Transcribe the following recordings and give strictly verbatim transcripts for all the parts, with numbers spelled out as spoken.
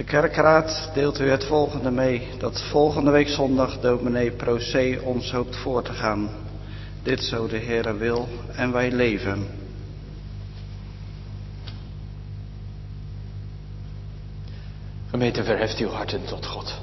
kerkraad deelt u het volgende mee, dat volgende week zondag dominee Procé ons hoopt voor te gaan. Dit zo de Heere wil en wij leven. Gemeente, verheft uw harten tot God.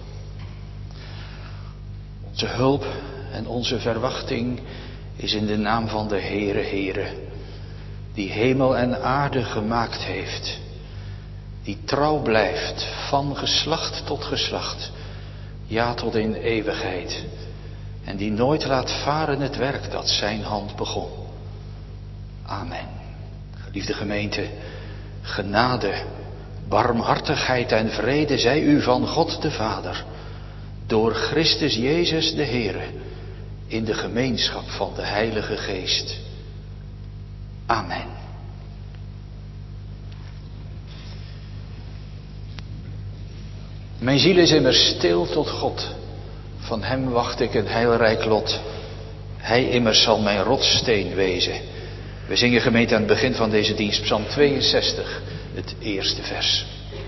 Onze hulp en onze verwachting is in de naam van de Heere, Heere, die hemel en aarde gemaakt heeft, die trouw blijft van geslacht tot geslacht, ja tot in eeuwigheid, en die nooit laat varen het werk dat zijn hand begon. Amen. Geliefde gemeente, genade, barmhartigheid en vrede zij u van God de Vader, door Christus Jezus de Heere, in de gemeenschap van de Heilige Geest. Amen. Mijn ziel is immers stil tot God. Van hem wacht ik een heilrijk lot. Hij immers zal mijn rotssteen wezen. We zingen gemeente aan het begin van deze dienst Psalm tweeënzestig, het eerste vers.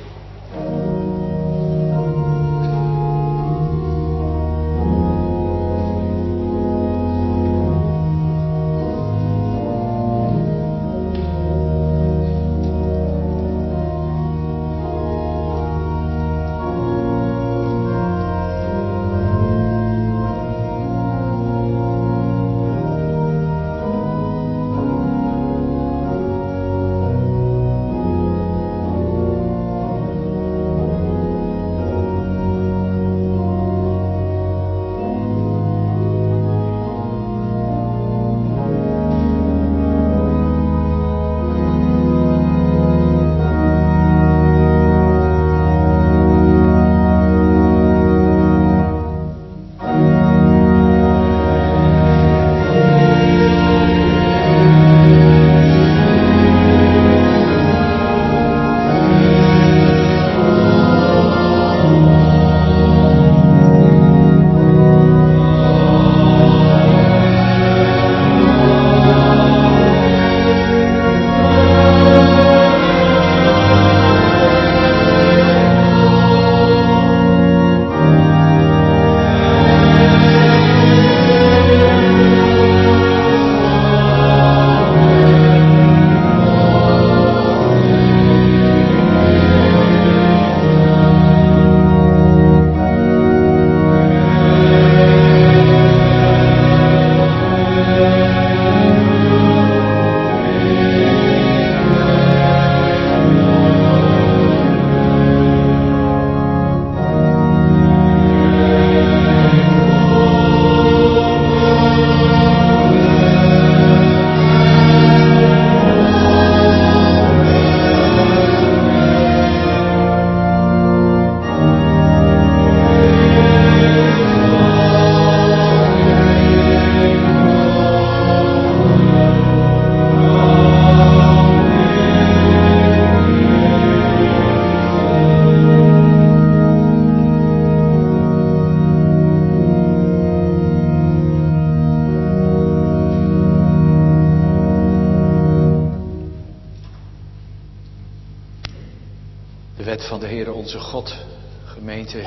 Van de Heere onze God, gemeente,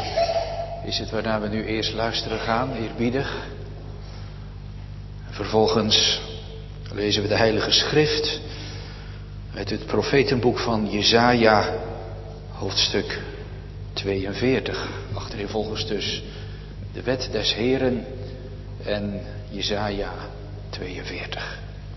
is het waarnaar we nu eerst luisteren gaan, eerbiedig. Vervolgens lezen we de Heilige Schrift uit het profetenboek van Jesaja, hoofdstuk tweeënveertig. Achtereenvolgens dus de wet des Heeren en Jesaja tweeënveertig.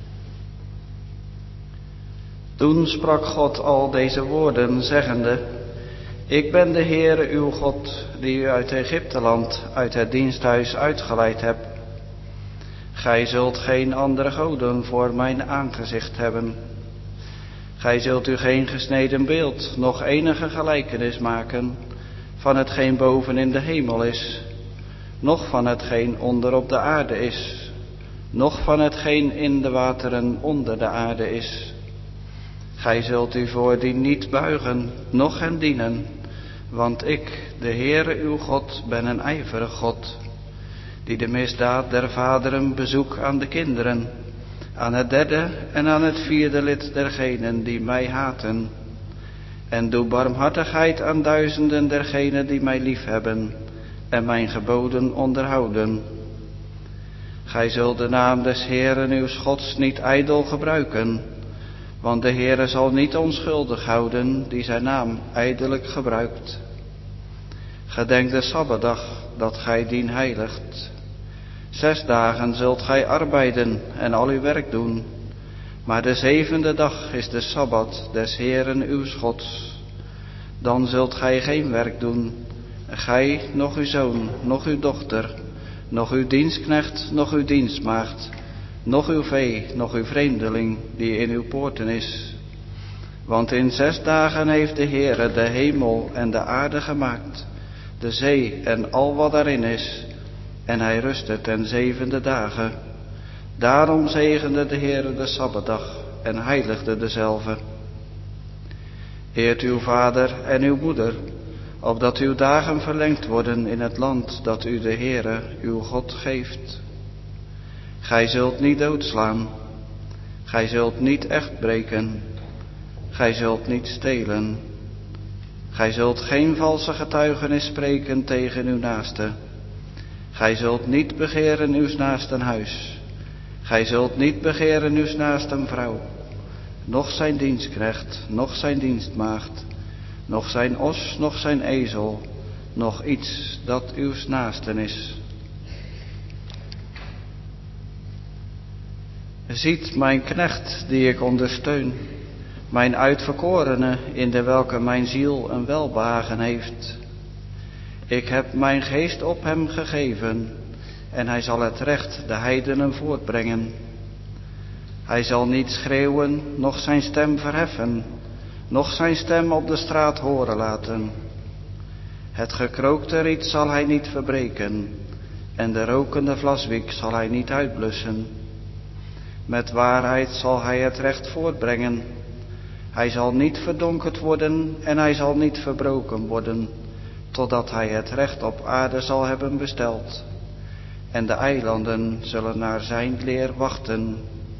Toen sprak God al deze woorden, zeggende: Ik ben de Heere uw God, die u uit Egypteland, uit het diensthuis uitgeleid hebt. Gij zult geen andere goden voor mijn aangezicht hebben. Gij zult u geen gesneden beeld, noch enige gelijkenis maken van hetgeen boven in de hemel is, noch van hetgeen onder op de aarde is, noch van hetgeen in de wateren onder de aarde is. Gij zult u voor die niet buigen, noch hen dienen, want ik, de Heere uw God, ben een ijverig God, die de misdaad der vaderen bezoek aan de kinderen, aan het derde en aan het vierde lid dergenen die mij haten, En doe barmhartigheid aan duizenden dergenen die mij liefhebben en mijn geboden onderhouden. Gij zult de naam des Heeren uw Gods niet ijdel gebruiken, want de Heere zal niet onschuldig houden die zijn naam ijdelijk gebruikt. Gedenk de Sabbatdag, dat gij dien heiligt. Zes dagen zult gij arbeiden en al uw werk doen, maar de zevende dag is de Sabbat des Heeren uw Gods. Dan zult gij geen werk doen, gij, noch uw zoon, noch uw dochter, noch uw dienstknecht, noch uw dienstmaagd, noch uw vee, noch uw vreemdeling die in uw poorten is. Want in zes dagen heeft de Heere de hemel en de aarde gemaakt, de zee en al wat daarin is, en hij rustte ten zevende dagen. Daarom zegende de Heere de Sabbatdag en heiligde dezelve. Eert uw vader en uw moeder, opdat uw dagen verlengd worden in het land dat u de Heere uw God geeft. Gij zult niet doodslaan, gij zult niet echt breken, gij zult niet stelen, gij zult geen valse getuigenis spreken tegen uw naaste, gij zult niet begeren uws naasten huis, gij zult niet begeren uws naasten vrouw, noch zijn dienstknecht, noch zijn dienstmaagd, noch zijn os, noch zijn ezel, noch iets dat uws naasten is. Ziet mijn knecht die ik ondersteun, mijn uitverkorene in de welke mijn ziel een welbehagen heeft. Ik heb mijn geest op hem gegeven en hij zal het recht de heidenen voortbrengen. Hij zal niet schreeuwen, noch zijn stem verheffen, noch zijn stem op de straat horen laten. Het gekrookte riet zal hij niet verbreken en de rokende vlaswiek zal hij niet uitblussen. Met waarheid zal hij het recht voortbrengen. Hij zal niet verdonkerd worden en hij zal niet verbroken worden, totdat hij het recht op aarde zal hebben besteld. En de eilanden zullen naar zijn leer wachten.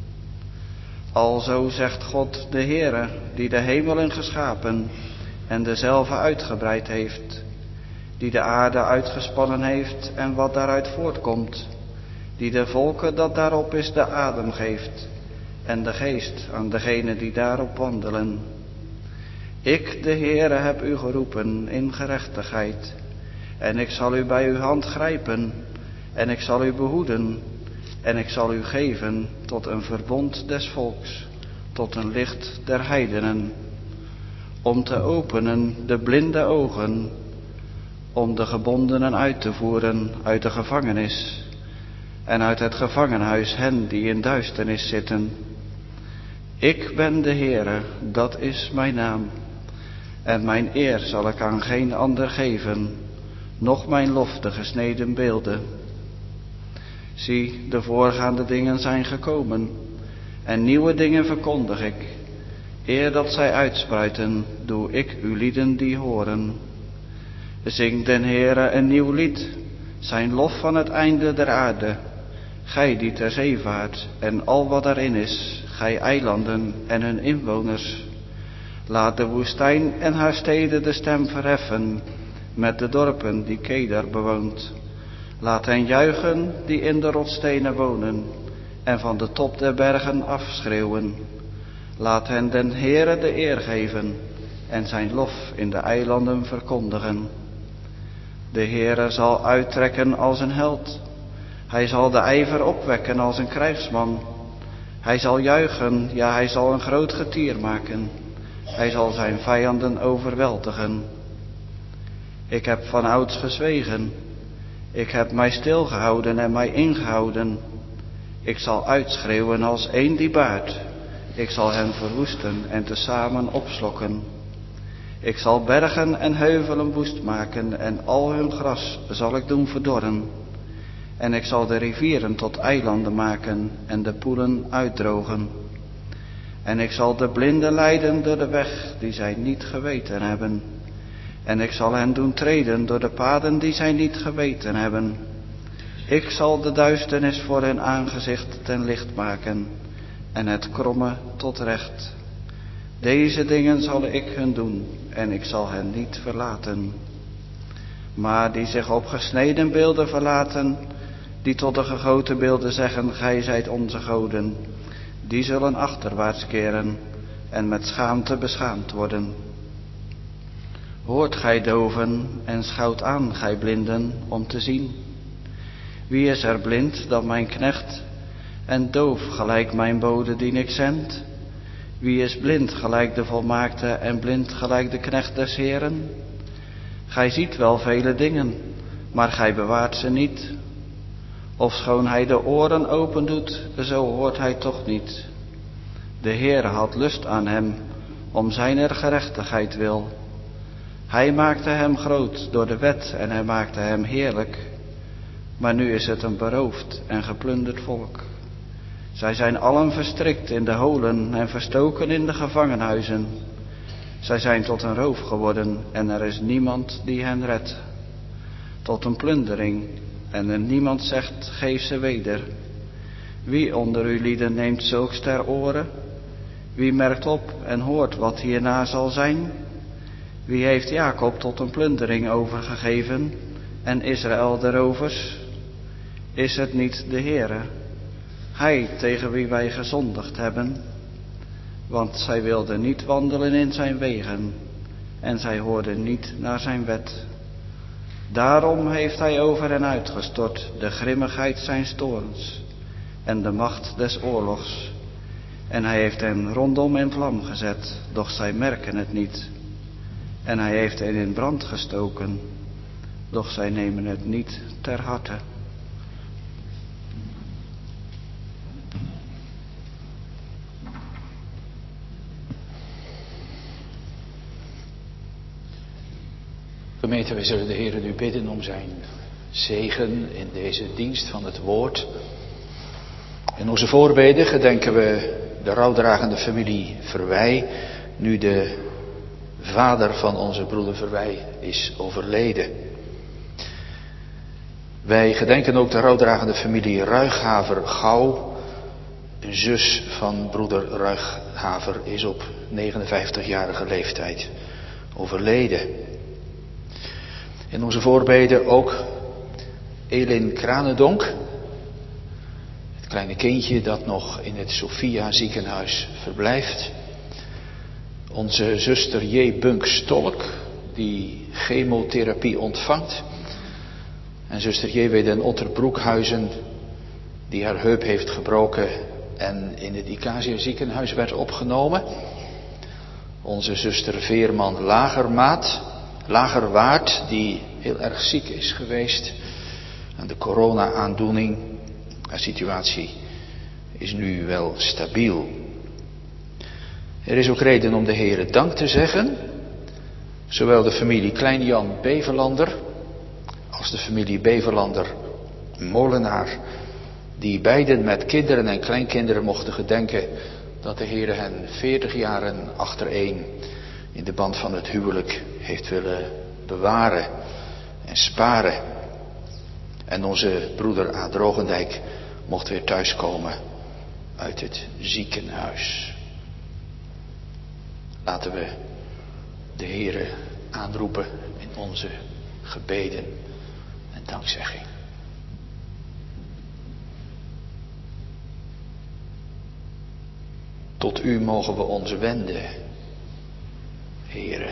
Alzo zegt God de Heere, die de hemelen geschapen en dezelve uitgebreid heeft, die de aarde uitgespannen heeft en wat daaruit voortkomt, die de volken dat daarop is de adem geeft en de geest aan degenen die daarop wandelen. Ik, de Heere, heb u geroepen in gerechtigheid en ik zal u bij uw hand grijpen en ik zal u behoeden en ik zal u geven tot een verbond des volks, tot een licht der heidenen, om te openen de blinde ogen, om de gebondenen uit te voeren uit de gevangenis en uit het gevangenhuis hen die in duisternis zitten. Ik ben de Heere, dat is mijn naam, en mijn eer zal ik aan geen ander geven, noch mijn lof de gesneden beelden. Zie, de voorgaande dingen zijn gekomen, en nieuwe dingen verkondig ik. Eer dat zij uitspruiten, doe ik uw lieden die horen. Zing den Heere een nieuw lied, zijn lof van het einde der aarde. Gij die ter zee vaart en al wat daarin is, gij eilanden en hun inwoners. Laat de woestijn en haar steden de stem verheffen, met de dorpen die Kedar bewoont. Laat hen juichen die in de rotsstenen wonen en van de top der bergen afschreeuwen. Laat hen den Heere de eer geven en zijn lof in de eilanden verkondigen. De Heere zal uittrekken als een held. Hij zal de ijver opwekken als een krijgsman. Hij zal juichen, ja, hij zal een groot getier maken. Hij zal zijn vijanden overweldigen. Ik heb van ouds gezwegen. Ik heb mij stilgehouden en mij ingehouden. Ik zal uitschreeuwen als een die baart. Ik zal hen verwoesten en tezamen opslokken. Ik zal bergen en heuvelen woest maken en al hun gras zal ik doen verdorren. En ik zal de rivieren tot eilanden maken en de poelen uitdrogen. En ik zal de blinden leiden door de weg die zij niet geweten hebben. En ik zal hen doen treden door de paden die zij niet geweten hebben. Ik zal de duisternis voor hun aangezicht ten licht maken en het kromme tot recht. Deze dingen zal ik hun doen en ik zal hen niet verlaten. Maar die zich op gesneden beelden verlaten, die tot de gegoten beelden zeggen, gij zijt onze goden, die zullen achterwaarts keren en met schaamte beschaamd worden. Hoort gij doven en schouwt aan, gij blinden, om te zien. Wie is er blind dan mijn knecht en doof gelijk mijn bode die ik zend? Wie is blind gelijk de volmaakte en blind gelijk de knecht des Heeren? Gij ziet wel vele dingen, maar gij bewaart ze niet. Ofschoon hij de oren open doet, zo hoort hij toch niet. De Heere had lust aan hem, om zijner gerechtigheid wil. Hij maakte hem groot door de wet en hij maakte hem heerlijk. Maar nu is het een beroofd en geplunderd volk. Zij zijn allen verstrikt in de holen en verstoken in de gevangenhuizen. Zij zijn tot een roof geworden en er is niemand die hen redt. Tot een plundering en er niemand zegt, geef ze weder. Wie onder uw lieden neemt zulks ter oren? Wie merkt op en hoort wat hierna zal zijn? Wie heeft Jacob tot een plundering overgegeven en Israël de rovers? Is het niet de Heere, Hij tegen wie wij gezondigd hebben? Want zij wilden niet wandelen in zijn wegen en zij hoorden niet naar zijn wet. Daarom heeft hij over hen uitgestort de grimmigheid zijns toorns en de macht des oorlogs. En hij heeft hen rondom in vlam gezet, doch zij merken het niet. En hij heeft hen in brand gestoken, doch zij nemen het niet ter harte. Gemeente, wij zullen de Heer nu bidden om zijn zegen in deze dienst van het woord. In onze voorbeden gedenken we de rouwdragende familie Verwij, nu de vader van onze broeder Verwij is overleden. Wij gedenken ook de rouwdragende familie Ruighaver-Gouw. Een zus van broeder Ruighaver is op negenenvijftigjarige leeftijd overleden. In onze voorbeden ook Elin Kranendonk, het kleine kindje dat nog in het Sophia ziekenhuis verblijft. Onze zuster J. Bunk Stolk, die chemotherapie ontvangt. En zuster J W den Otterbroekhuizen, die haar heup heeft gebroken en in het Icasia ziekenhuis werd opgenomen. Onze zuster Veerman Lagermaat, Lagerwaard, die heel erg ziek is geweest aan de corona-aandoening. Haar situatie is nu wel stabiel. Er is ook reden om de Heere dank te zeggen. Zowel de familie Klein-Jan Beverlander als de familie Beverlander Molenaar, die beiden met kinderen en kleinkinderen mochten gedenken dat de Heere hen veertig jaren achtereen in de band van het huwelijk heeft willen bewaren en sparen. En onze broeder A. Drogendijk mocht weer thuiskomen uit het ziekenhuis. Laten we de Heere aanroepen in onze gebeden en dankzegging. Tot u mogen we ons wenden, Heere.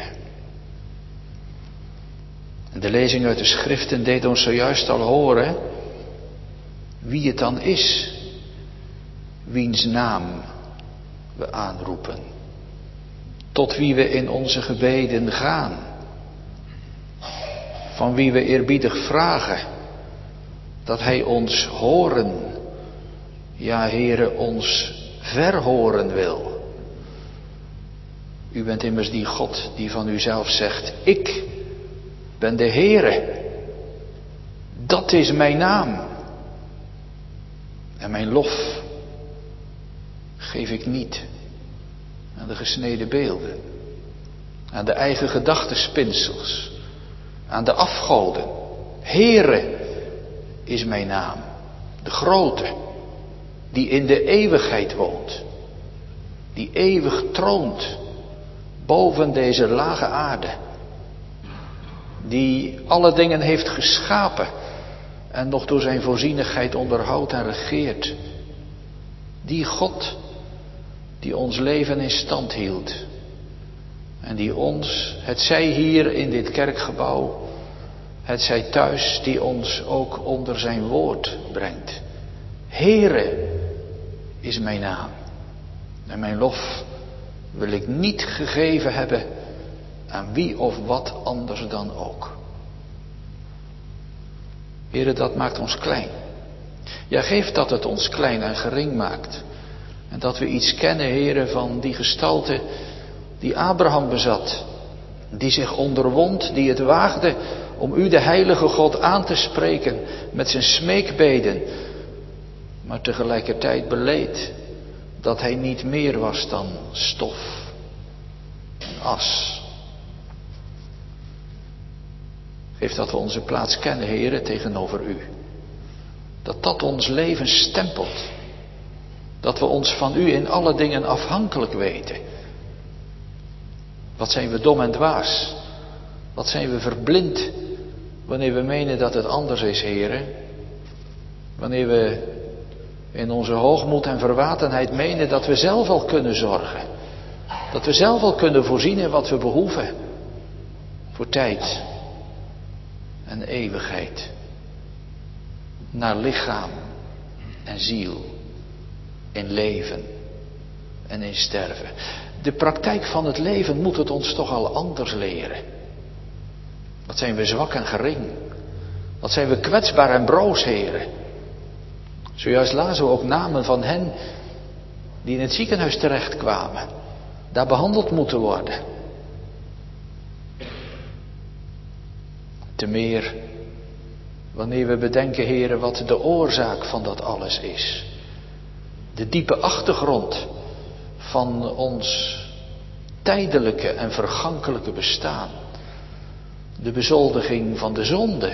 En de lezing uit de schriften deed ons zojuist al horen wie het dan is, wiens naam we aanroepen. Tot wie we in onze gebeden gaan. Van wie we eerbiedig vragen dat hij ons horen, ja Heere, ons verhoren wil. U bent immers die God die van uzelf zegt, ik ben de Heere, dat is mijn naam. En mijn lof geef ik niet aan de gesneden beelden, aan de eigen gedachtenspinsels, aan de afgoden. Heere is mijn naam, de grote, die in de eeuwigheid woont, die eeuwig troont boven deze lage aarde, die alle dingen heeft geschapen en nog door zijn voorzienigheid onderhoudt en regeert. Die God die ons leven in stand hield en die ons, het zij hier in dit kerkgebouw, het zij thuis, die ons ook onder zijn woord brengt. Heere is mijn naam en mijn lof wil ik niet gegeven hebben aan wie of wat anders dan ook. Heere, dat maakt ons klein. Ja, geef dat het ons klein en gering maakt. En dat we iets kennen, Heere, van die gestalte die Abraham bezat. Die zich onderwond, die het waagde om u, de heilige God, aan te spreken met zijn smeekbeden. Maar tegelijkertijd beleed dat hij niet meer was dan stof en as. Geef dat we onze plaats kennen, Heere, tegenover u. Dat dat ons leven stempelt. Dat we ons van u in alle dingen afhankelijk weten. Wat zijn we dom en dwaas. Wat zijn we verblind wanneer we menen dat het anders is, Heere. Wanneer we in onze hoogmoed en verwatenheid menen dat we zelf al kunnen zorgen. Dat we zelf al kunnen voorzien in wat we behoeven. Voor tijd en eeuwigheid. Naar lichaam en ziel. In leven en in sterven. De praktijk van het leven moet het ons toch al anders leren. Wat zijn we zwak en gering. Wat zijn we kwetsbaar en broos, Heere. Zojuist lazen we ook namen van hen die in het ziekenhuis terechtkwamen. Daar behandeld moeten worden. Te meer wanneer we bedenken, Heere, wat de oorzaak van dat alles is. De diepe achtergrond van ons tijdelijke en vergankelijke bestaan. De bezoldiging van de zonde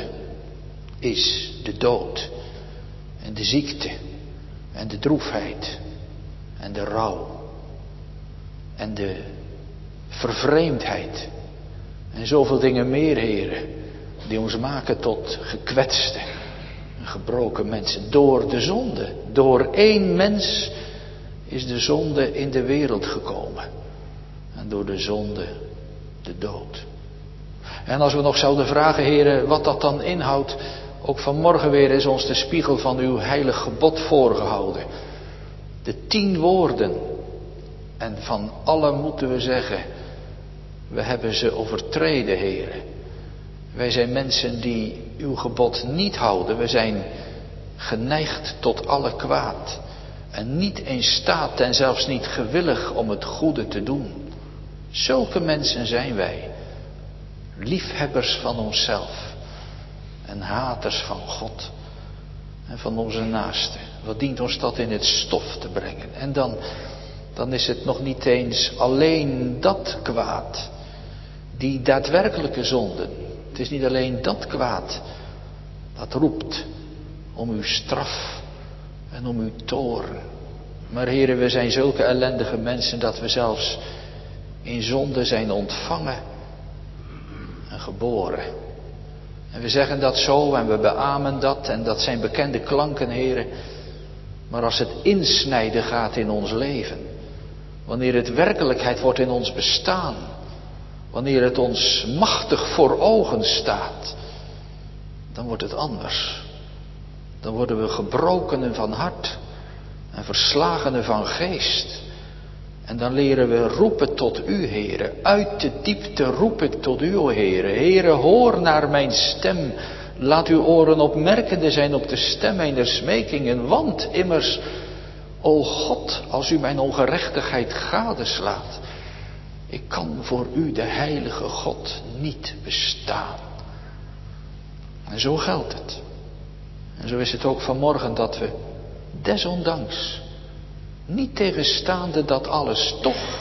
is de dood en de ziekte en de droefheid en de rouw en de vervreemdheid en zoveel dingen meer, Heere, die ons maken tot gekwetste en gebroken mensen. Door de zonde, door één mens is de zonde in de wereld gekomen. En door de zonde de dood. En als we nog zouden vragen, Heere, wat dat dan inhoudt, ook vanmorgen weer is ons de spiegel van uw heilig gebod voorgehouden. De tien woorden. En van alle moeten we zeggen, we hebben ze overtreden, Heere. Wij zijn mensen die uw gebod niet houden. We zijn geneigd tot alle kwaad. En niet in staat en zelfs niet gewillig om het goede te doen. Zulke mensen zijn wij. Liefhebbers van onszelf. En haters van God. En van onze naasten. Wat dient ons dat in het stof te brengen. En dan, dan is het nog niet eens alleen dat kwaad. Die daadwerkelijke zonden. Het is niet alleen dat kwaad. Dat roept om uw straf. En om uw toorn. Maar heren, we zijn zulke ellendige mensen dat we zelfs in zonde zijn ontvangen en geboren. En we zeggen dat zo en we beamen dat en dat zijn bekende klanken, heren. Maar als het insnijden gaat in ons leven, wanneer het werkelijkheid wordt in ons bestaan, wanneer het ons machtig voor ogen staat, dan wordt het anders. Dan worden we gebrokenen van hart en verslagenen van geest. En dan leren we roepen tot u, Heere. Uit de diepte roep ik tot u, o Heere. Heere, hoor naar mijn stem. Laat uw oren opmerkende zijn op de stem mijner smekingen. Want immers, o God, als u mijn ongerechtigheid gadeslaat, ik kan voor u, de heilige God, niet bestaan. En zo geldt het. En zo is het ook vanmorgen dat we, desondanks, niet tegenstaande dat alles, toch,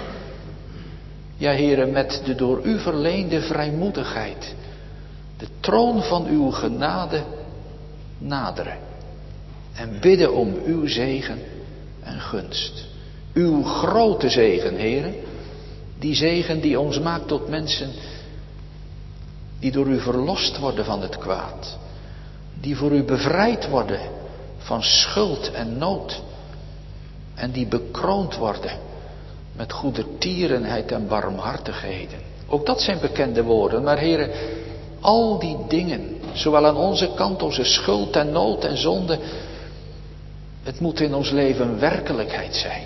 ja Heere, met de door u verleende vrijmoedigheid, de troon van uw genade naderen. En bidden om uw zegen en gunst. Uw grote zegen, Heere, Die zegen die ons maakt tot mensen die door u verlost worden van het kwaad. Die voor u bevrijd worden van schuld en nood. En die bekroond worden met goedertierenheid en barmhartigheden. Ook dat zijn bekende woorden, maar heren, al die dingen, zowel aan onze kant, onze schuld en nood en zonde, het moet in ons leven werkelijkheid zijn.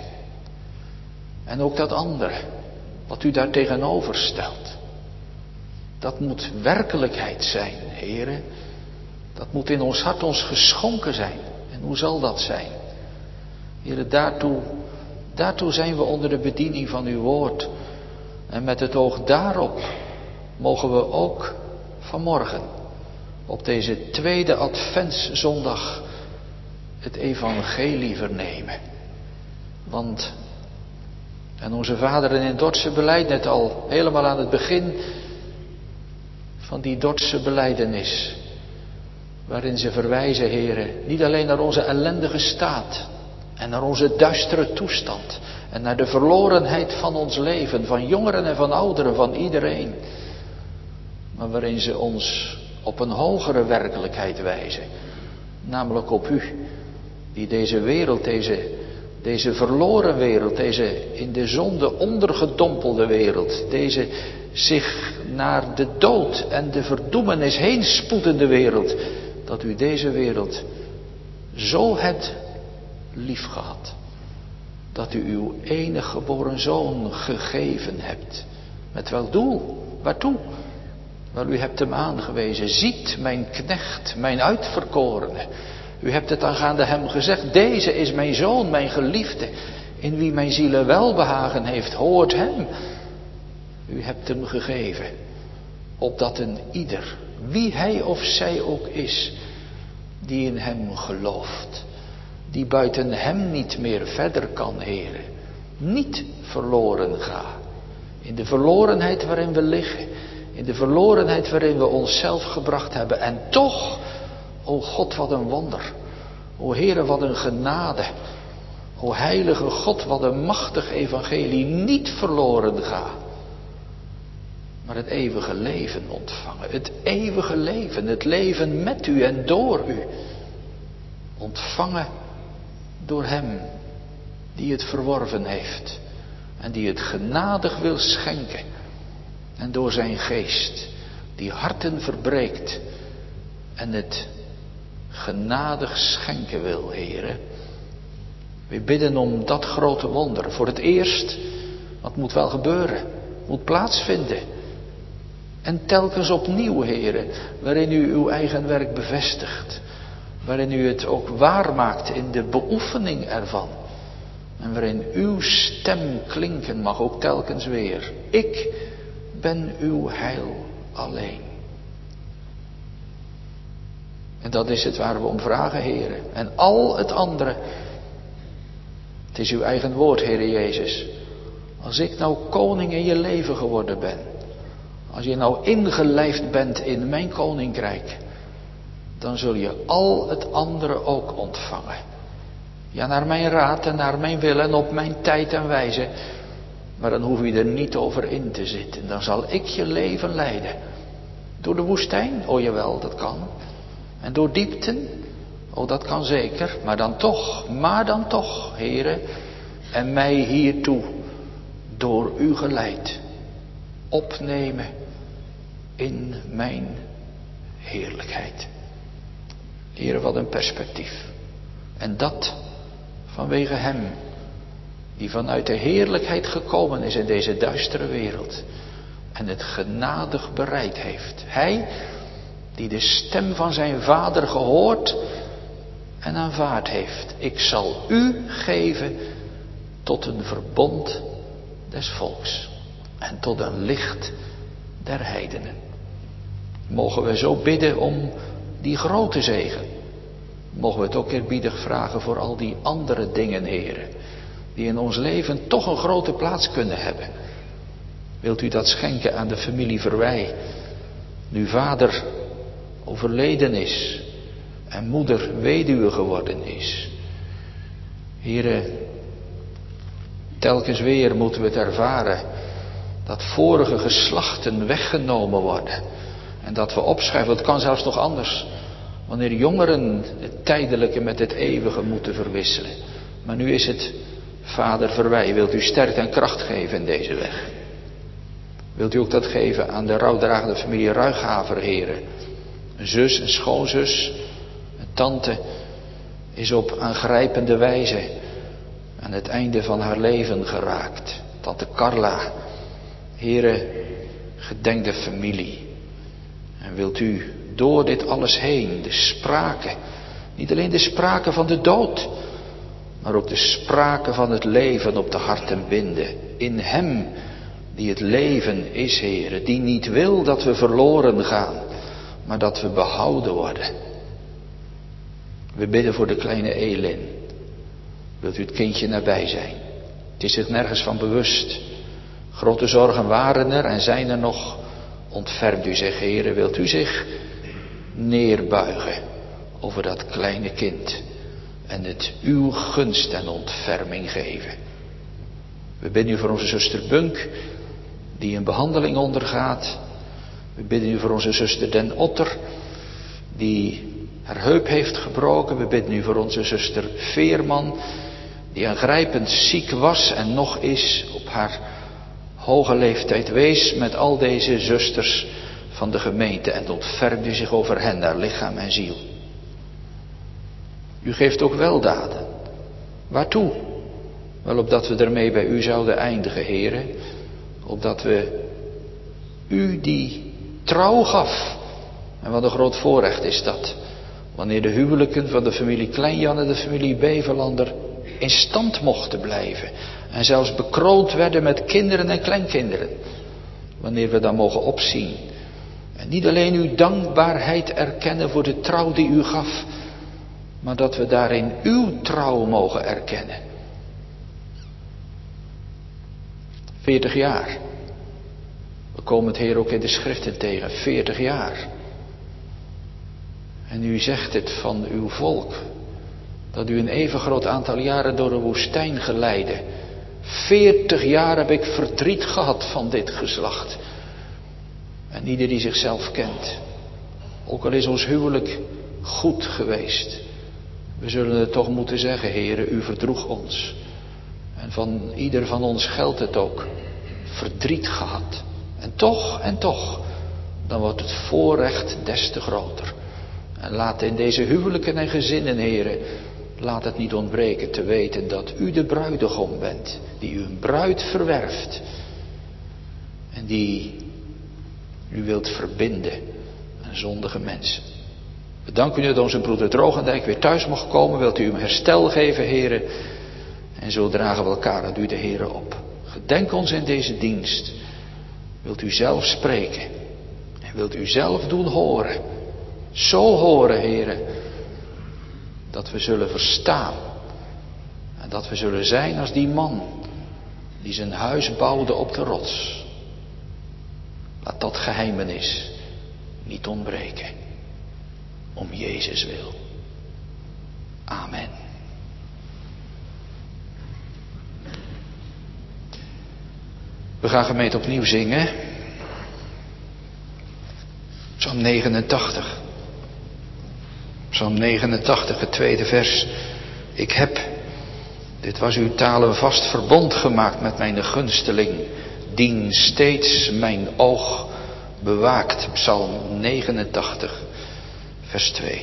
En ook dat andere, wat u daar tegenover stelt, dat moet werkelijkheid zijn, heren. Dat moet in ons hart ons geschonken zijn. En hoe zal dat zijn? Heren, daartoe, daartoe zijn we onder de bediening van uw woord. En met het oog daarop mogen we ook vanmorgen, op deze tweede adventszondag, het evangelie vernemen. Want, en onze vaderen in Dordtse beleiden het al helemaal aan het begin van die Dordtse belijdenis, waarin ze verwijzen, heren, niet alleen naar onze ellendige staat en naar onze duistere toestand en naar de verlorenheid van ons leven, van jongeren en van ouderen, van iedereen, maar waarin ze ons op een hogere werkelijkheid wijzen, namelijk op u, die deze wereld, deze, deze verloren wereld, deze in de zonde ondergedompelde wereld, deze zich naar de dood en de verdoemenis heen spoedende wereld, dat u deze wereld zo hebt liefgehad, dat u uw enige geboren zoon gegeven hebt. Met welk doel? Waartoe? Wel, u hebt hem aangewezen. Ziet mijn knecht, mijn uitverkorene. U hebt het aangaande hem gezegd, deze is mijn zoon, mijn geliefde, in wie mijn ziel welbehagen heeft. Hoort hem. U hebt hem gegeven, opdat een ieder, wie hij of zij ook is, die in hem gelooft, die buiten hem niet meer verder kan, heren, niet verloren gaat. In de verlorenheid waarin we liggen, in de verlorenheid waarin we onszelf gebracht hebben. En toch, o God, wat een wonder. O Heere, wat een genade. O heilige God, wat een machtig evangelie, niet verloren gaat, maar het eeuwige leven ontvangen. Het eeuwige leven, het leven met u en door u. Ontvangen door hem die het verworven heeft en die het genadig wil schenken. En door zijn geest die harten verbreekt en het genadig schenken wil, heren. We bidden om dat grote wonder. Voor het eerst, wat moet wel gebeuren, moet plaatsvinden. En telkens opnieuw, heren, waarin u uw eigen werk bevestigt. Waarin u het ook waarmaakt in de beoefening ervan. En waarin uw stem klinken mag, ook telkens weer. Ik ben uw heil alleen. En dat is het waar we om vragen, heren. En al het andere, het is uw eigen woord, Heere Jezus. Als ik nou koning in je leven geworden ben, als je nou ingelijfd bent in mijn koninkrijk, dan zul je al het andere ook ontvangen. Ja, naar mijn raad en naar mijn wil en op mijn tijd en wijze. Maar dan hoef je er niet over in te zitten. Dan zal ik je leven leiden. Door de woestijn? Oh jawel, dat kan. En door diepten? Oh, dat kan zeker. Maar dan toch, maar dan toch, heren. En mij hiertoe door u geleid opnemen in mijn heerlijkheid. Heren, wat een perspectief. En dat vanwege hem die vanuit de heerlijkheid gekomen is in deze duistere wereld en het genadig bereid heeft. Hij die de stem van zijn vader gehoord en aanvaard heeft. Ik zal u geven tot een verbond des volks en tot een licht der heidenen. Mogen we zo bidden om die grote zegen. Mogen we het ook eerbiedig vragen voor al die andere dingen, heren, die in ons leven toch een grote plaats kunnen hebben. Wilt u dat schenken aan de familie Verwij, nu vader overleden is en moeder weduwe geworden is. Heren, telkens weer moeten we het ervaren Dat vorige geslachten weggenomen worden. En dat we opschrijven, het kan zelfs nog anders. Wanneer jongeren het tijdelijke met het eeuwige moeten verwisselen. Maar nu is het, Vader, verwij, wilt u sterkte en kracht geven in deze weg. Wilt u ook dat geven aan de rouwdragende familie Ruighaver, heren. Een zus, een schoonzus, een tante is op aangrijpende wijze aan het einde van haar leven geraakt. Tante Carla, heren, gedenk de familie. En wilt u door dit alles heen de sprake, niet alleen de sprake van de dood, maar ook de sprake van het leven op de harten binden. In hem die het leven is, heren, die niet wil dat we verloren gaan, maar dat we behouden worden. We bidden voor de kleine Elin. Wilt u het kindje nabij zijn? Het is zich nergens van bewust. Grote zorgen waren er en zijn er nog. Ontfermt u zich, heren, wilt u zich neerbuigen over dat kleine kind en het uw gunst en ontferming geven. We bidden u voor onze zuster Bunk, die een behandeling ondergaat. We bidden u voor onze zuster Den Otter, die haar heup heeft gebroken. We bidden u voor onze zuster Veerman, die aangrijpend ziek was en nog is, op haar hoge leeftijd wees met al deze zusters van de gemeente en ontfermt u zich over hen, naar lichaam en ziel. U geeft ook weldaden. Waartoe? Wel, opdat we ermee bij u zouden eindigen, heren. Opdat we u die trouw gaf. En wat een groot voorrecht is dat. Wanneer de huwelijken van de familie Kleinjan en de familie Bevelander in stand mochten blijven. En zelfs bekroond werden met kinderen en kleinkinderen. Wanneer we dan mogen opzien. En niet alleen uw dankbaarheid erkennen voor de trouw die u gaf. Maar dat we daarin uw trouw mogen erkennen. Veertig jaar. We komen het, Heer, ook in de schriften tegen. Veertig jaar. En u zegt het van uw volk. Dat u een even groot aantal jaren door de woestijn geleidde. Veertig jaar heb ik verdriet gehad van dit geslacht. En ieder die zichzelf kent. Ook al is ons huwelijk goed geweest. We zullen het toch moeten zeggen, Heere, u verdroeg ons. En van ieder van ons geldt het ook. Verdriet gehad. En toch, en toch, dan wordt het voorrecht des te groter. En laat in deze huwelijken en gezinnen, Heere, laat het niet ontbreken te weten dat u de bruidegom bent. Die u een bruid verwerft. En die u wilt verbinden aan zondige mensen. We danken u dat onze broeder Drogendijk weer thuis mag komen. Wilt u hem herstel geven, Heere. En zo dragen we elkaar aan u de Heere op. Gedenk ons in deze dienst. Wilt u zelf spreken. En wilt u zelf doen horen. Zo horen, Heere. Dat we zullen verstaan. En dat we zullen zijn als die man. Die zijn huis bouwde op de rots. Laat dat geheimenis niet ontbreken. Om Jezus wil. Amen. We gaan gemeente opnieuw zingen. Psalm negenentachtig. Psalm negenentachtig, het tweede vers. Ik heb, dit was uw taal, een vast verbond gemaakt met mijn gunsteling. Dien steeds mijn oog bewaakt. Psalm negenentachtig, vers twee.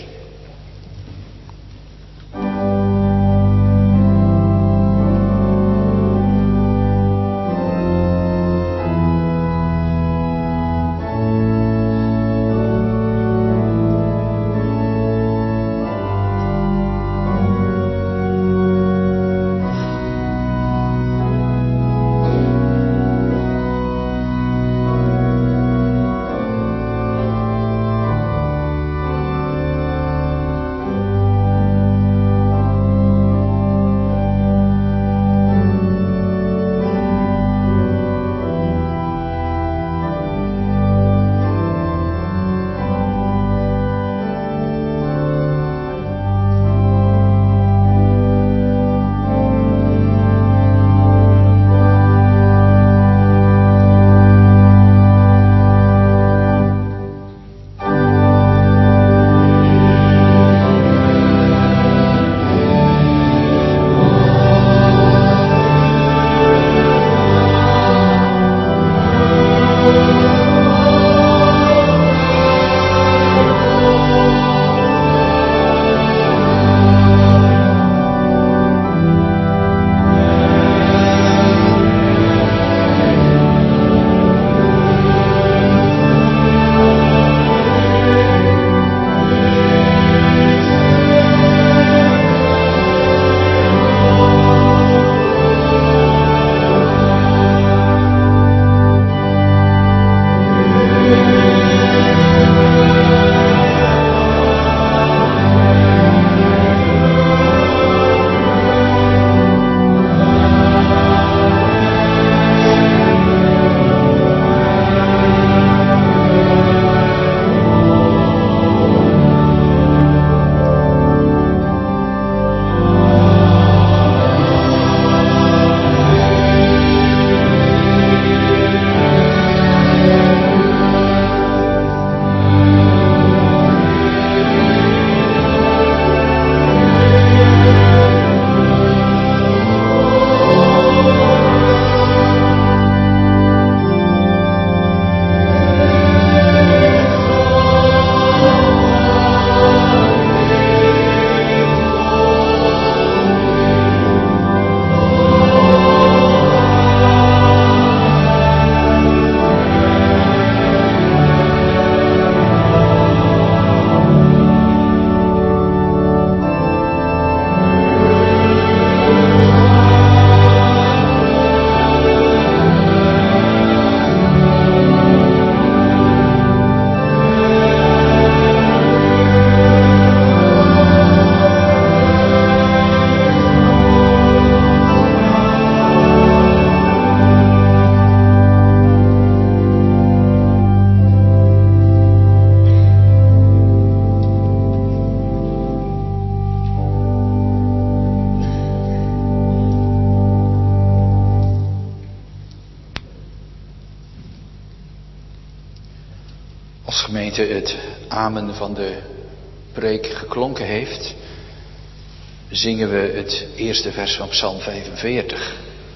gemeente het amen van de preek geklonken heeft, zingen we het eerste vers van Psalm vijfenveertig.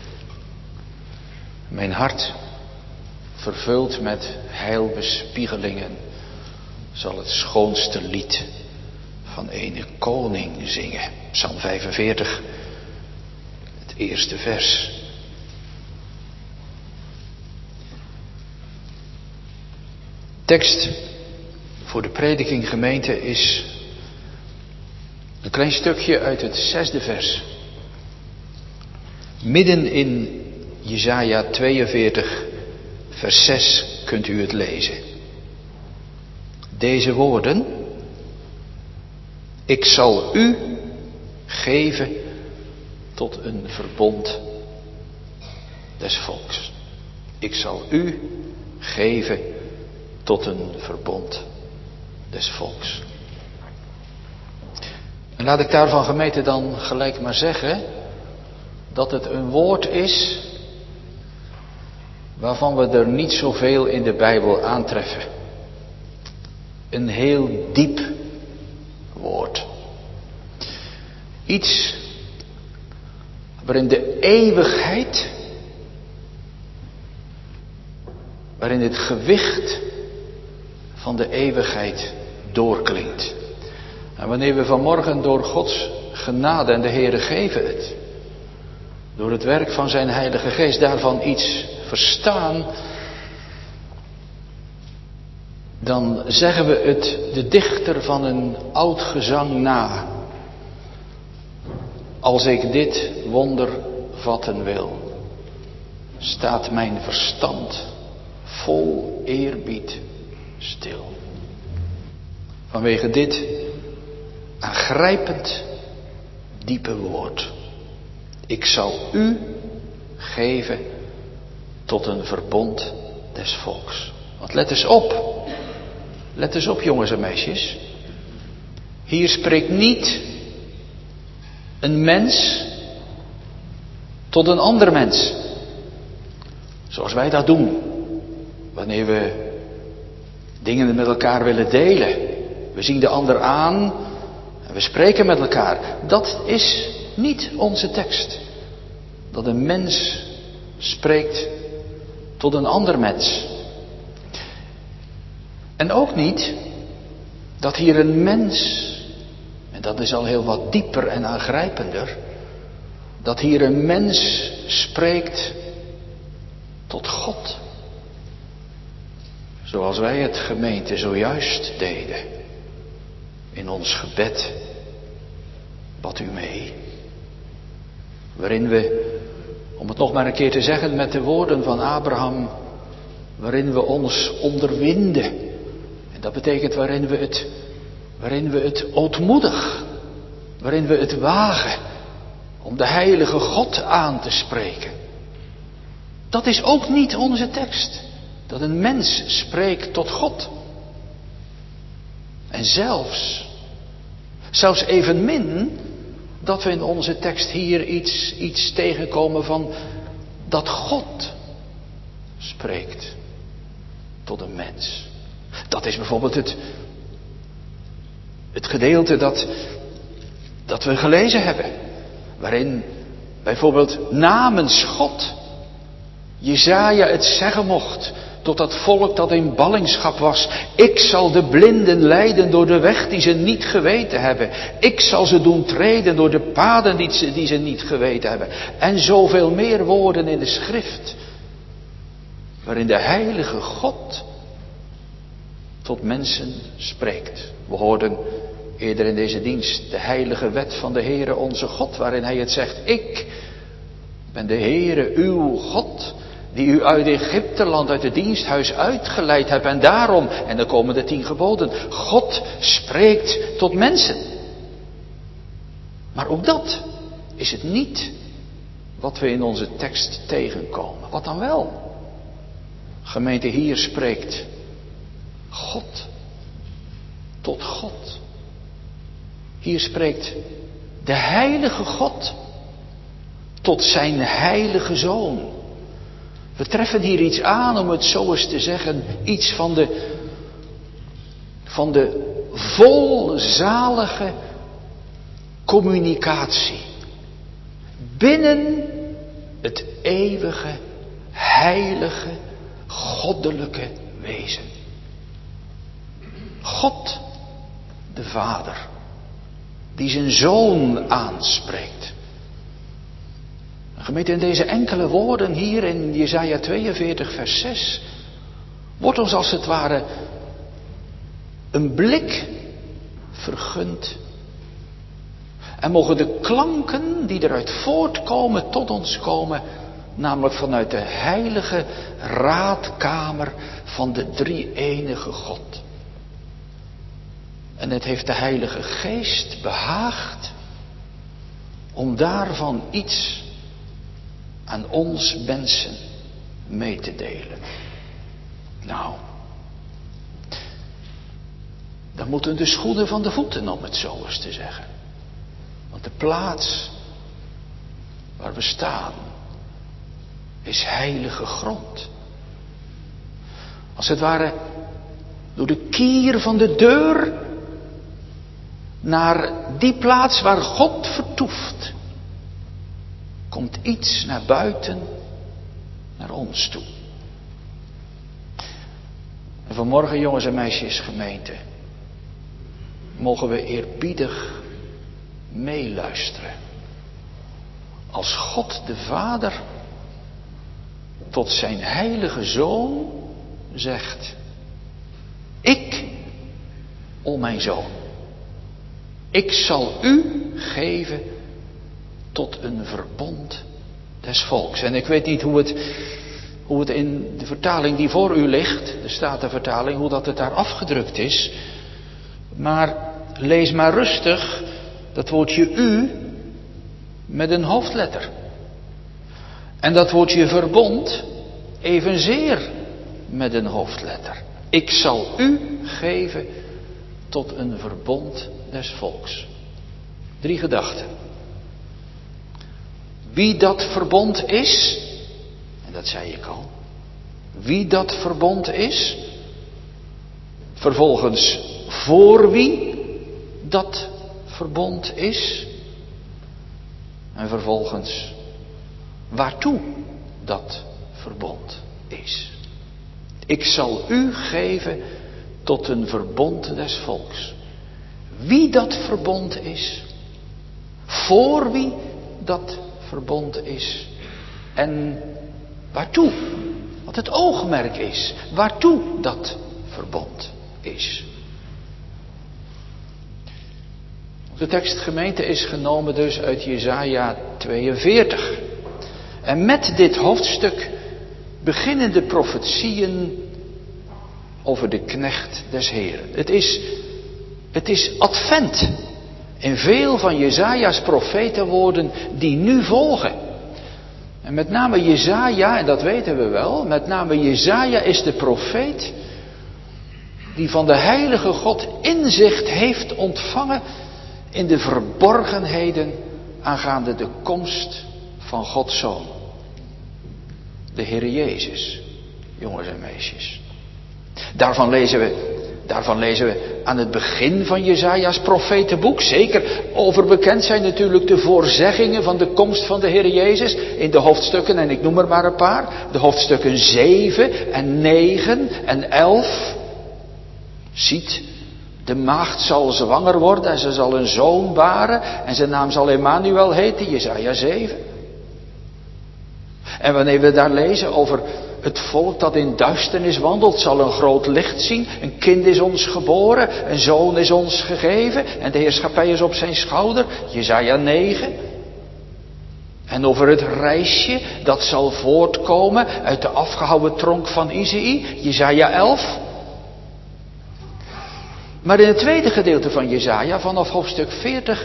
Mijn hart, vervuld met heilbespiegelingen, zal het schoonste lied van ene koning zingen. Psalm vijfenveertig, het eerste vers. Tekst voor de prediking gemeente is een klein stukje uit het zesde vers. Midden in Jesaja tweeënveertig, vers zes kunt u het lezen. Deze woorden: ik zal u geven tot een verbond des volks. Ik zal u geven tot een verbond des volks. En laat ik daarvan gemeente dan gelijk maar zeggen dat het een woord is waarvan we er niet zoveel in de Bijbel aantreffen. Een heel diep woord. Iets waarin de eeuwigheid, waarin het gewicht van de eeuwigheid doorklinkt. En wanneer we vanmorgen door Gods genade, en de Heere geven het, door het werk van zijn Heilige Geest daarvan iets verstaan, dan zeggen we het de dichter van een oud gezang na. Als ik dit wonder vatten wil, staat mijn verstand vol eerbied stil. Vanwege dit aangrijpend diepe woord. Ik zal u geven tot een verbond des volks. Want let eens op. Let eens op, jongens en meisjes. Hier spreekt niet een mens tot een ander mens. Zoals wij dat doen. Wanneer we dingen met elkaar willen delen. We zien de ander aan en we spreken met elkaar. Dat is niet onze tekst. Dat een mens spreekt tot een ander mens. En ook niet dat hier een mens, en dat is al heel wat dieper en aangrijpender, dat hier een mens spreekt tot God. Zoals wij het gemeente zojuist deden. In ons gebed. Bad u mee. Waarin we, om het nog maar een keer te zeggen met de woorden van Abraham, waarin we ons onderwinden. En dat betekent waarin we het, waarin we het ootmoedig, waarin we het wagen om de heilige God aan te spreken. Dat is ook niet onze tekst. Dat een mens spreekt tot God. En zelfs, zelfs evenmin, dat we in onze tekst hier iets, iets tegenkomen van dat God spreekt tot een mens. Dat is bijvoorbeeld het, het gedeelte dat, dat we gelezen hebben. Waarin bijvoorbeeld namens God Jesaja het zeggen mocht tot dat volk dat in ballingschap was. Ik zal de blinden leiden door de weg die ze niet geweten hebben. Ik zal ze doen treden door de paden die ze, die ze niet geweten hebben. En zoveel meer woorden in de schrift. Waarin de heilige God tot mensen spreekt. We hoorden eerder in deze dienst de heilige wet van de Heere onze God. Waarin hij het zegt. Ik ben de Heere uw God. Die u uit Egypteland, uit het diensthuis uitgeleid hebt. En daarom, en dan komen de tien geboden. God spreekt tot mensen. Maar ook dat is het niet wat we in onze tekst tegenkomen. Wat dan wel? Gemeente, hier spreekt God tot God. Hier spreekt de heilige God tot zijn heilige Zoon. We treffen hier iets aan, om het zo eens te zeggen, iets van de, van de volzalige communicatie binnen het eeuwige, heilige, goddelijke wezen. God, de Vader, die zijn Zoon aanspreekt. Gemeente, in deze enkele woorden hier in Jesaja tweeënveertig vers zes wordt ons als het ware een blik vergund. En mogen de klanken die eruit voortkomen tot ons komen, namelijk vanuit de heilige raadkamer van de drie-enige God. En het heeft de Heilige Geest behaagd om daarvan iets aan ons mensen mee te delen. Nou, dan moeten de schoenen van de voeten, om het zo eens te zeggen. Want de plaats waar we staan is heilige grond. Als het ware door de kier van de deur naar die plaats waar God vertoeft, komt iets naar buiten, naar ons toe. En vanmorgen, jongens en meisjes, gemeente, mogen we eerbiedig meeluisteren. Als God de Vader tot zijn heilige Zoon zegt: ik, o mijn Zoon, ik zal u geven tot een verbond des volks. En ik weet niet hoe het, hoe het in de vertaling die voor u ligt, de Statenvertaling, hoe dat het daar afgedrukt is. Maar lees maar rustig dat woordje u met een hoofdletter. En dat woordje verbond evenzeer met een hoofdletter. Ik zal u geven tot een verbond des volks. Drie gedachten. Wie dat verbond is, en dat zei ik al, wie dat verbond is, vervolgens voor wie dat verbond is, en vervolgens waartoe dat verbond is. Ik zal u geven tot een verbond des volks. Wie dat verbond is, voor wie dat verbond is en waartoe, wat het oogmerk is, waartoe dat verbond is. De tekstgemeente is genomen dus uit Jesaja tweeënveertig. En met dit hoofdstuk beginnen de profetieën over de knecht des Heren. Het is, het is advent in veel van Jesaja's profetenwoorden die nu volgen. En met name Jesaja, en dat weten we wel, met name Jesaja is de profeet die van de heilige God inzicht heeft ontvangen in de verborgenheden aangaande de komst van Gods Zoon. De Heere Jezus, jongens en meisjes. Daarvan lezen we, daarvan lezen we aan het begin van Jesaja's profetenboek. Zeker overbekend zijn natuurlijk de voorzeggingen van de komst van de Heere Jezus in de hoofdstukken, en ik noem er maar een paar. De hoofdstukken zeven en negen en elf. Ziet, de maagd zal zwanger worden en ze zal een zoon baren en zijn naam zal Emmanuel heten, Jesaja zeven. En wanneer we daar lezen over het volk dat in duisternis wandelt, zal een groot licht zien. Een kind is ons geboren, een zoon is ons gegeven en de heerschappij is op zijn schouder, Jesaja negen. En over het rijsje dat zal voortkomen uit de afgehouwen tronk van Isaïe, Jesaja elf. Maar in het tweede gedeelte van Jesaja, vanaf hoofdstuk veertig,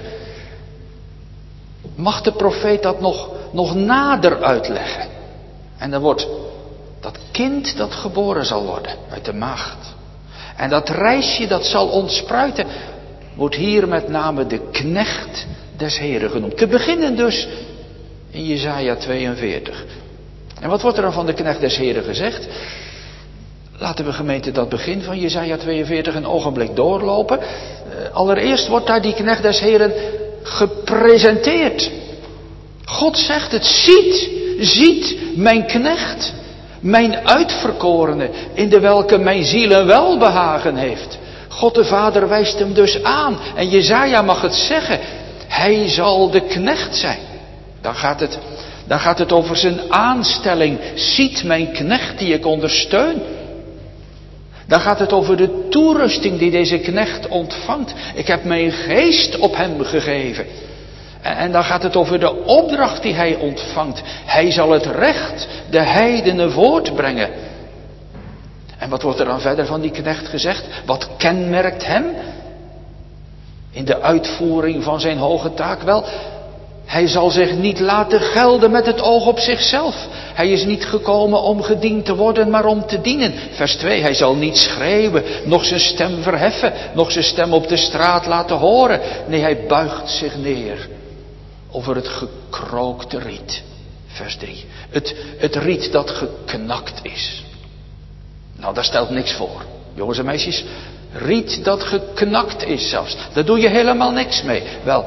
mag de profeet dat nog, nog nader uitleggen. En dan wordt dat kind dat geboren zal worden uit de maagd. En dat rijsje dat zal ontspruiten, wordt hier met name de knecht des Heren genoemd. Te beginnen dus in Jesaja tweeënveertig. En wat wordt er dan van de knecht des Heren gezegd? Laten we gemeente dat begin van Jesaja tweeënveertig een ogenblik doorlopen. Uh, allereerst wordt daar die knecht des Heren gepresenteerd. God zegt het, ziet, ziet mijn knecht, mijn uitverkorene, in de welke mijn ziel een welbehagen heeft. God de Vader wijst hem dus aan. En Jesaja mag het zeggen, hij zal de knecht zijn. Dan gaat het, dan gaat het over zijn aanstelling. Ziet mijn knecht die ik ondersteun. Dan gaat het over de toerusting die deze knecht ontvangt. Ik heb mijn geest op hem gegeven. En dan gaat het over de opdracht die hij ontvangt. Hij zal het recht de heidenen voortbrengen. En wat wordt er dan verder van die knecht gezegd? Wat kenmerkt hem in de uitvoering van zijn hoge taak? Wel, hij zal zich niet laten gelden met het oog op zichzelf. Hij is niet gekomen om gediend te worden, maar om te dienen. Vers twee, hij zal niet schreeuwen, nog zijn stem verheffen, nog zijn stem op de straat laten horen. Nee, hij buigt zich neer over het gekrookte riet. Vers drie, het, het riet dat geknakt is. Nou, daar stelt niks voor. Jongens en meisjes, riet dat geknakt is zelfs. Daar doe je helemaal niks mee. Wel,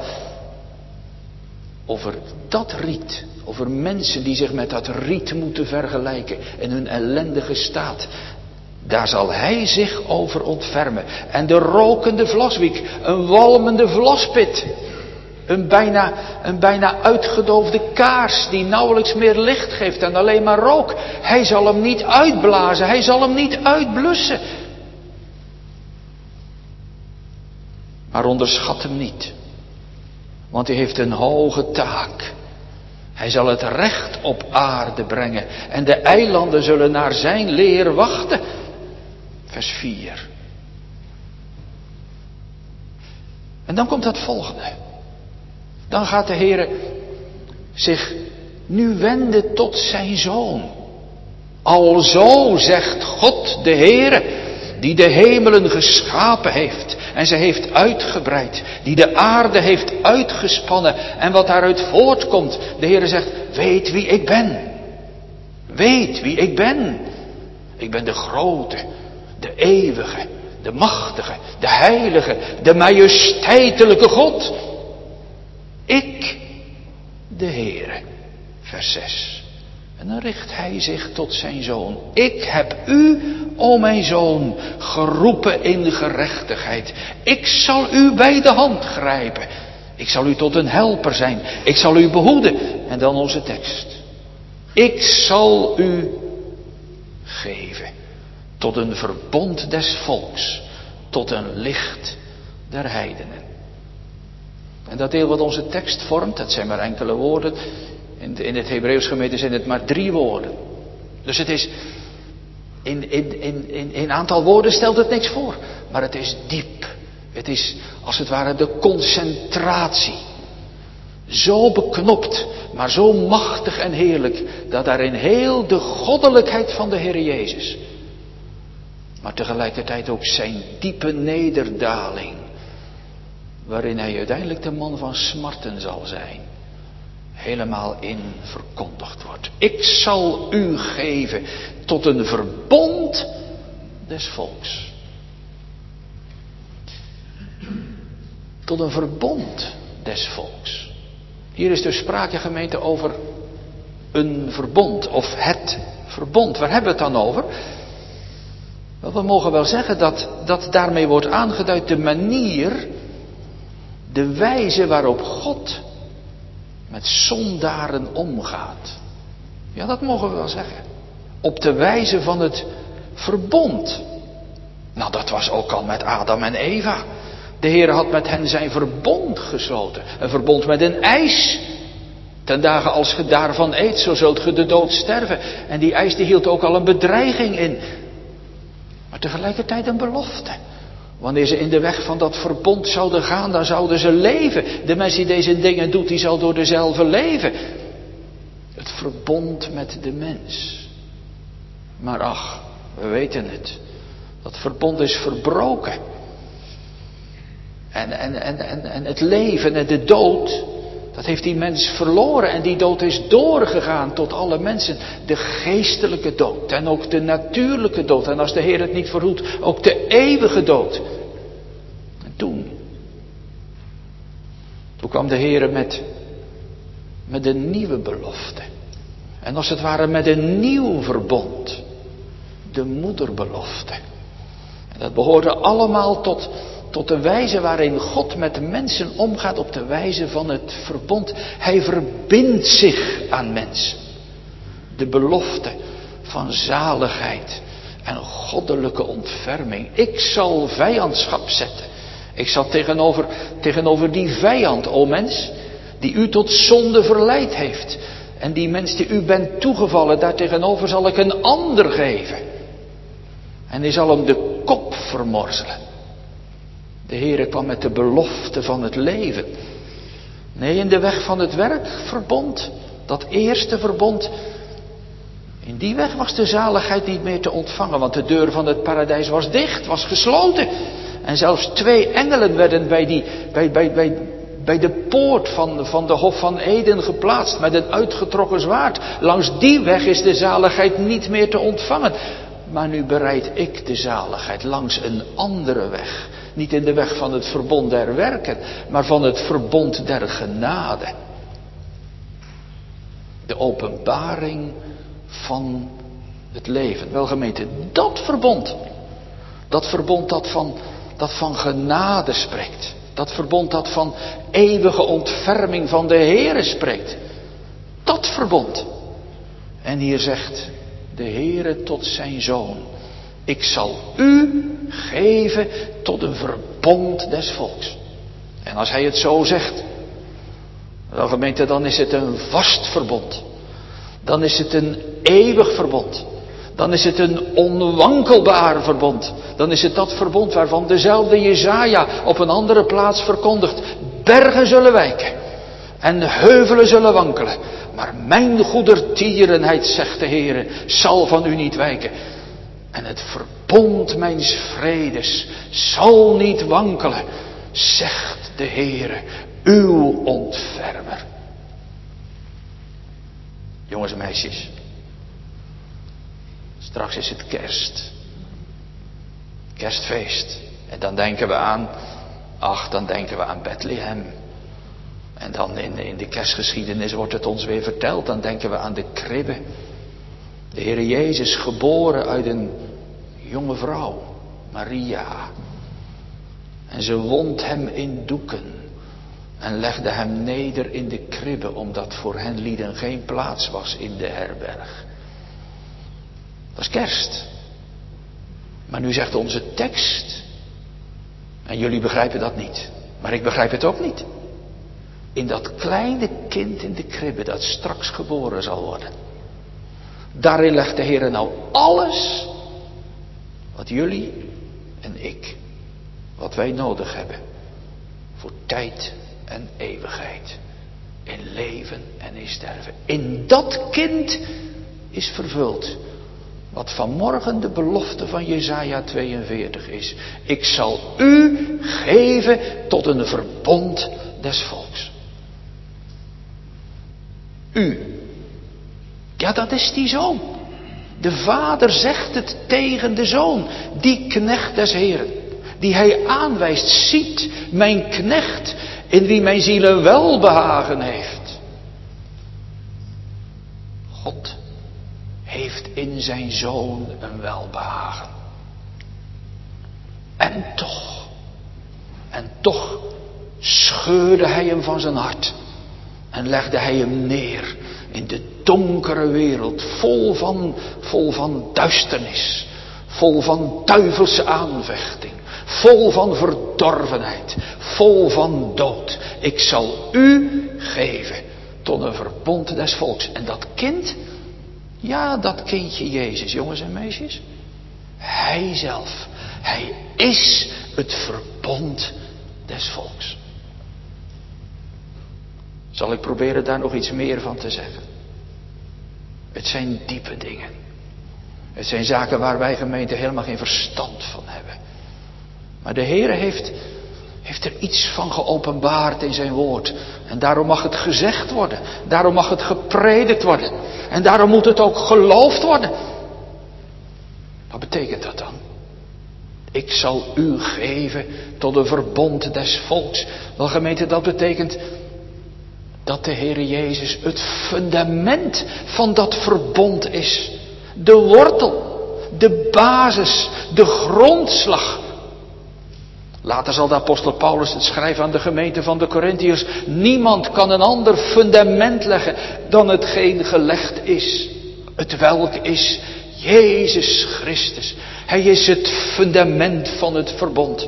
over dat riet, over mensen die zich met dat riet moeten vergelijken in hun ellendige staat, daar zal hij zich over ontfermen. En de rokende vlaswiek, een walmende vlaspit, een bijna, een bijna uitgedoofde kaars die nauwelijks meer licht geeft en alleen maar rook. Hij zal hem niet uitblazen, hij zal hem niet uitblussen. Maar onderschat hem niet. Want hij heeft een hoge taak. Hij zal het recht op aarde brengen. En de eilanden zullen naar zijn leer wachten. Vers vier. En dan komt het volgende. Dan gaat de Heer zich nu wenden tot zijn Zoon. Alzo zegt God de Heer, die de hemelen geschapen heeft en ze heeft uitgebreid, die de aarde heeft uitgespannen en wat daaruit voortkomt. De Heer zegt, weet wie ik ben. Weet wie ik ben. Ik ben de grote, de eeuwige, de machtige, de heilige, de majesteitelijke God. Ik, de Heere. Vers zes. En dan richt hij zich tot zijn zoon. Ik heb u, o mijn zoon, geroepen in gerechtigheid. Ik zal u bij de hand grijpen. Ik zal u tot een helper zijn. Ik zal u behoeden. En dan onze tekst. Ik zal u geven tot een verbond des volks. Tot een licht der heidenen. En dat deel wat onze tekst vormt, dat zijn maar enkele woorden. In het Hebreeuws gemeente zijn het maar drie woorden. Dus het is, in, in, in, in, in aantal woorden stelt het niks voor. Maar het is diep. Het is als het ware de concentratie. Zo beknopt, maar zo machtig en heerlijk. Dat daarin heel de goddelijkheid van de Heer Jezus. Maar tegelijkertijd ook zijn diepe nederdaling. Waarin hij uiteindelijk de man van smarten zal zijn. Helemaal in verkondigd wordt. Ik zal u geven tot een verbond des volks. Tot een verbond des volks. Hier is dus sprake, gemeente, over een verbond of het verbond. Waar hebben we het dan over? Wel, we mogen wel zeggen dat, dat daarmee wordt aangeduid de manier, de wijze waarop God met zondaren omgaat. Ja, dat mogen we wel zeggen. Op de wijze van het verbond. Nou, dat was ook al met Adam en Eva. De Heer had met hen zijn verbond gesloten. Een verbond met een eis. Ten dagen als ge daarvan eet, zo zult ge de dood sterven. En die eis die hield ook al een bedreiging in. Maar tegelijkertijd een belofte. Wanneer ze in de weg van dat verbond zouden gaan, dan zouden ze leven. De mens die deze dingen doet, die zal door dezelfde leven. Het verbond met de mens. Maar ach, we weten het. Dat verbond is verbroken. En, en, en, en, en het leven en de dood, Dat heeft die mens verloren en die dood is doorgegaan tot alle mensen. De geestelijke dood en ook de natuurlijke dood. En als de Heer het niet verhoedt, ook de eeuwige dood. En toen, toen kwam de Heer met, met een nieuwe belofte. En als het ware met een nieuw verbond. De moederbelofte. En dat behoorde allemaal tot... Tot de wijze waarin God met de mensen omgaat op de wijze van het verbond. Hij verbindt zich aan mensen. De belofte van zaligheid en goddelijke ontferming. Ik zal vijandschap zetten. Ik zal tegenover, tegenover die vijand, o mens, die u tot zonde verleid heeft. En die mens die u bent toegevallen, daar tegenover zal ik een ander geven. En die zal hem de kop vermorzelen. De Heere kwam met de belofte van het leven. Nee, in de weg van het werkverbond, dat eerste verbond, in die weg was de zaligheid niet meer te ontvangen, want de deur van het paradijs was dicht, was gesloten. En zelfs twee engelen werden bij, die, bij, bij, bij, bij de poort van, van de Hof van Eden geplaatst met een uitgetrokken zwaard. Langs die weg is de zaligheid niet meer te ontvangen. Maar nu bereid ik de zaligheid langs een andere weg. Niet in de weg van het verbond der werken, maar van het verbond der genade. De openbaring van het leven. Wel gemeente, dat verbond. Dat verbond dat van, dat van genade spreekt. Dat verbond dat van eeuwige ontferming van de Heere spreekt. Dat verbond. En hier zegt de Heere tot zijn Zoon. Ik zal u geven tot een verbond des volks. En als hij het zo zegt, wel gemeente, dan is het een vast verbond. Dan is het een eeuwig verbond. Dan is het een onwankelbaar verbond. Dan is het dat verbond waarvan dezelfde Jesaja op een andere plaats verkondigt. Bergen zullen wijken en heuvelen zullen wankelen. Maar mijn goedertierenheid, zegt de Heere, zal van u niet wijken. En het verbond mijns vredes zal niet wankelen, zegt de Heere, uw ontfermer. Jongens en meisjes, straks is het kerst. Kerstfeest. En dan denken we aan, ach, dan denken we aan Bethlehem. En dan in, in de kerstgeschiedenis wordt het ons weer verteld, dan denken we aan de kribbe. De Heere Jezus geboren uit een jonge vrouw, Maria. En ze wond hem in doeken en legde hem neder in de kribbe, omdat voor hen lieden geen plaats was in de herberg. Dat is kerst. Maar nu zegt onze tekst, en jullie begrijpen dat niet, maar ik begrijp het ook niet. In dat kleine kind in de kribbe dat straks geboren zal worden. Daarin legt de Heer nou alles wat jullie en ik, wat wij nodig hebben. Voor tijd en eeuwigheid. In leven en in sterven. In dat kind is vervuld wat vanmorgen de belofte van Jesaja tweeënveertig is. Ik zal u geven tot een verbond des volks. U. Ja, dat is die zoon. De vader zegt het tegen de zoon. Die knecht des Heren. Die hij aanwijst. Ziet, mijn knecht, in wie mijn ziel een welbehagen heeft. God heeft in zijn zoon een welbehagen. En toch, en toch scheurde hij hem van zijn hart. En legde hij hem neer in de donkere wereld, vol van, vol van duisternis, vol van duivelse aanvechting, vol van verdorvenheid, vol van dood. Ik zal u geven tot een verbond des volks. En dat kind, ja, dat kindje Jezus, jongens en meisjes, hij zelf, hij is het verbond des volks. Zal ik proberen daar nog iets meer van te zeggen? Het zijn diepe dingen. Het zijn zaken waar wij gemeente helemaal geen verstand van hebben. Maar de Heere heeft, heeft er iets van geopenbaard in zijn woord. En daarom mag het gezegd worden. Daarom mag het gepredikt worden. En daarom moet het ook geloofd worden. Wat betekent dat dan? Ik zal u geven tot een verbond des volks. Wel gemeente, dat betekent dat de Heere Jezus het fundament van dat verbond is. De wortel, de basis, de grondslag. Later zal de apostel Paulus het schrijven aan de gemeente van de Korintiërs. Niemand kan een ander fundament leggen dan hetgeen gelegd is. Het welk is Jezus Christus. Hij is het fundament van het verbond.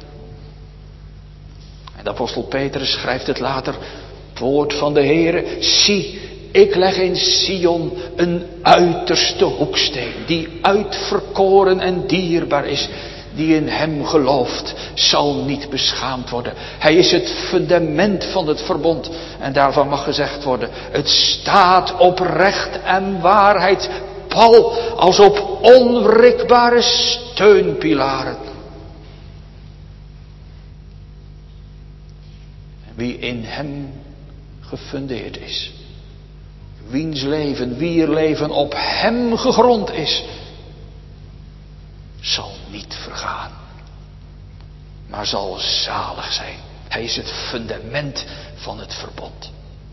En de apostel Petrus schrijft het later. Het woord van de Heere. Zie, ik leg in Sion een uiterste hoeksteen. Die uitverkoren en dierbaar is. Die in hem gelooft, zal niet beschaamd worden. Hij is het fundament van het verbond. En daarvan mag gezegd worden, het staat op recht en waarheid pal, als op onwrikbare steunpilaren. Wie in hem gefundeerd is, wiens leven, wier leven op hem gegrond is, zal niet vergaan, maar zal zalig zijn. Hij is het fundament van het verbond.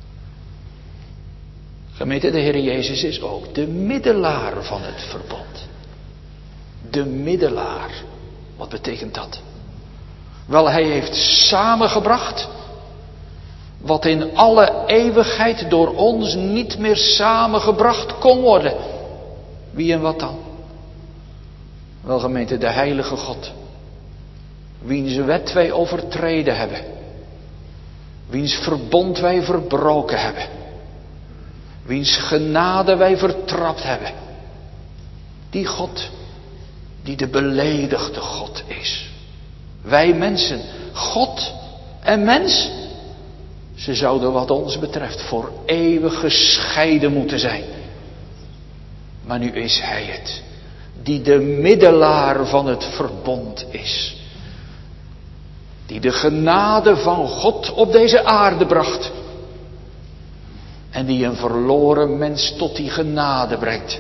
Gemeente, de Heer Jezus is ook de middelaar van het verbond. De middelaar. Wat betekent dat? Wel, hij heeft samengebracht wat in alle eeuwigheid door ons niet meer samengebracht kon worden. Wie en wat dan? Wel, gemeente, de heilige God. Wiens wet wij overtreden hebben. Wiens verbond wij verbroken hebben. Wiens genade wij vertrapt hebben. Die God, die de beledigde God is. Wij mensen, God en mens, ze zouden wat ons betreft voor eeuwig gescheiden moeten zijn. Maar nu is Hij het, die de middelaar van het verbond is. Die de genade van God op deze aarde bracht. En die een verloren mens tot die genade brengt.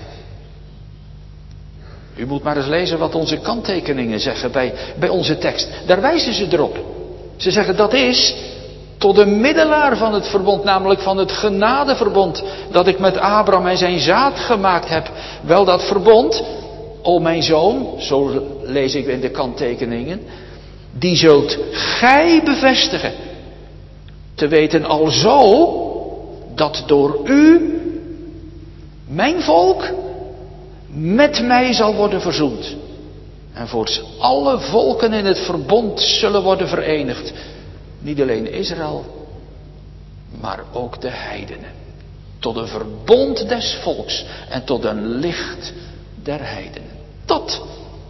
U moet maar eens lezen wat onze kanttekeningen zeggen bij, bij onze tekst. Daar wijzen ze erop. Ze zeggen dat is tot de middelaar van het verbond, namelijk van het genadeverbond dat ik met Abraham en zijn zaad gemaakt heb. Wel, dat verbond, o mijn zoon, zo lees ik in de kanttekeningen, die zult gij bevestigen. Te weten alzo dat door u mijn volk met mij zal worden verzoend. En voorts alle volken in het verbond zullen worden verenigd. Niet alleen Israël, maar ook de heidenen. Tot een verbond des volks en tot een licht der heidenen. Dat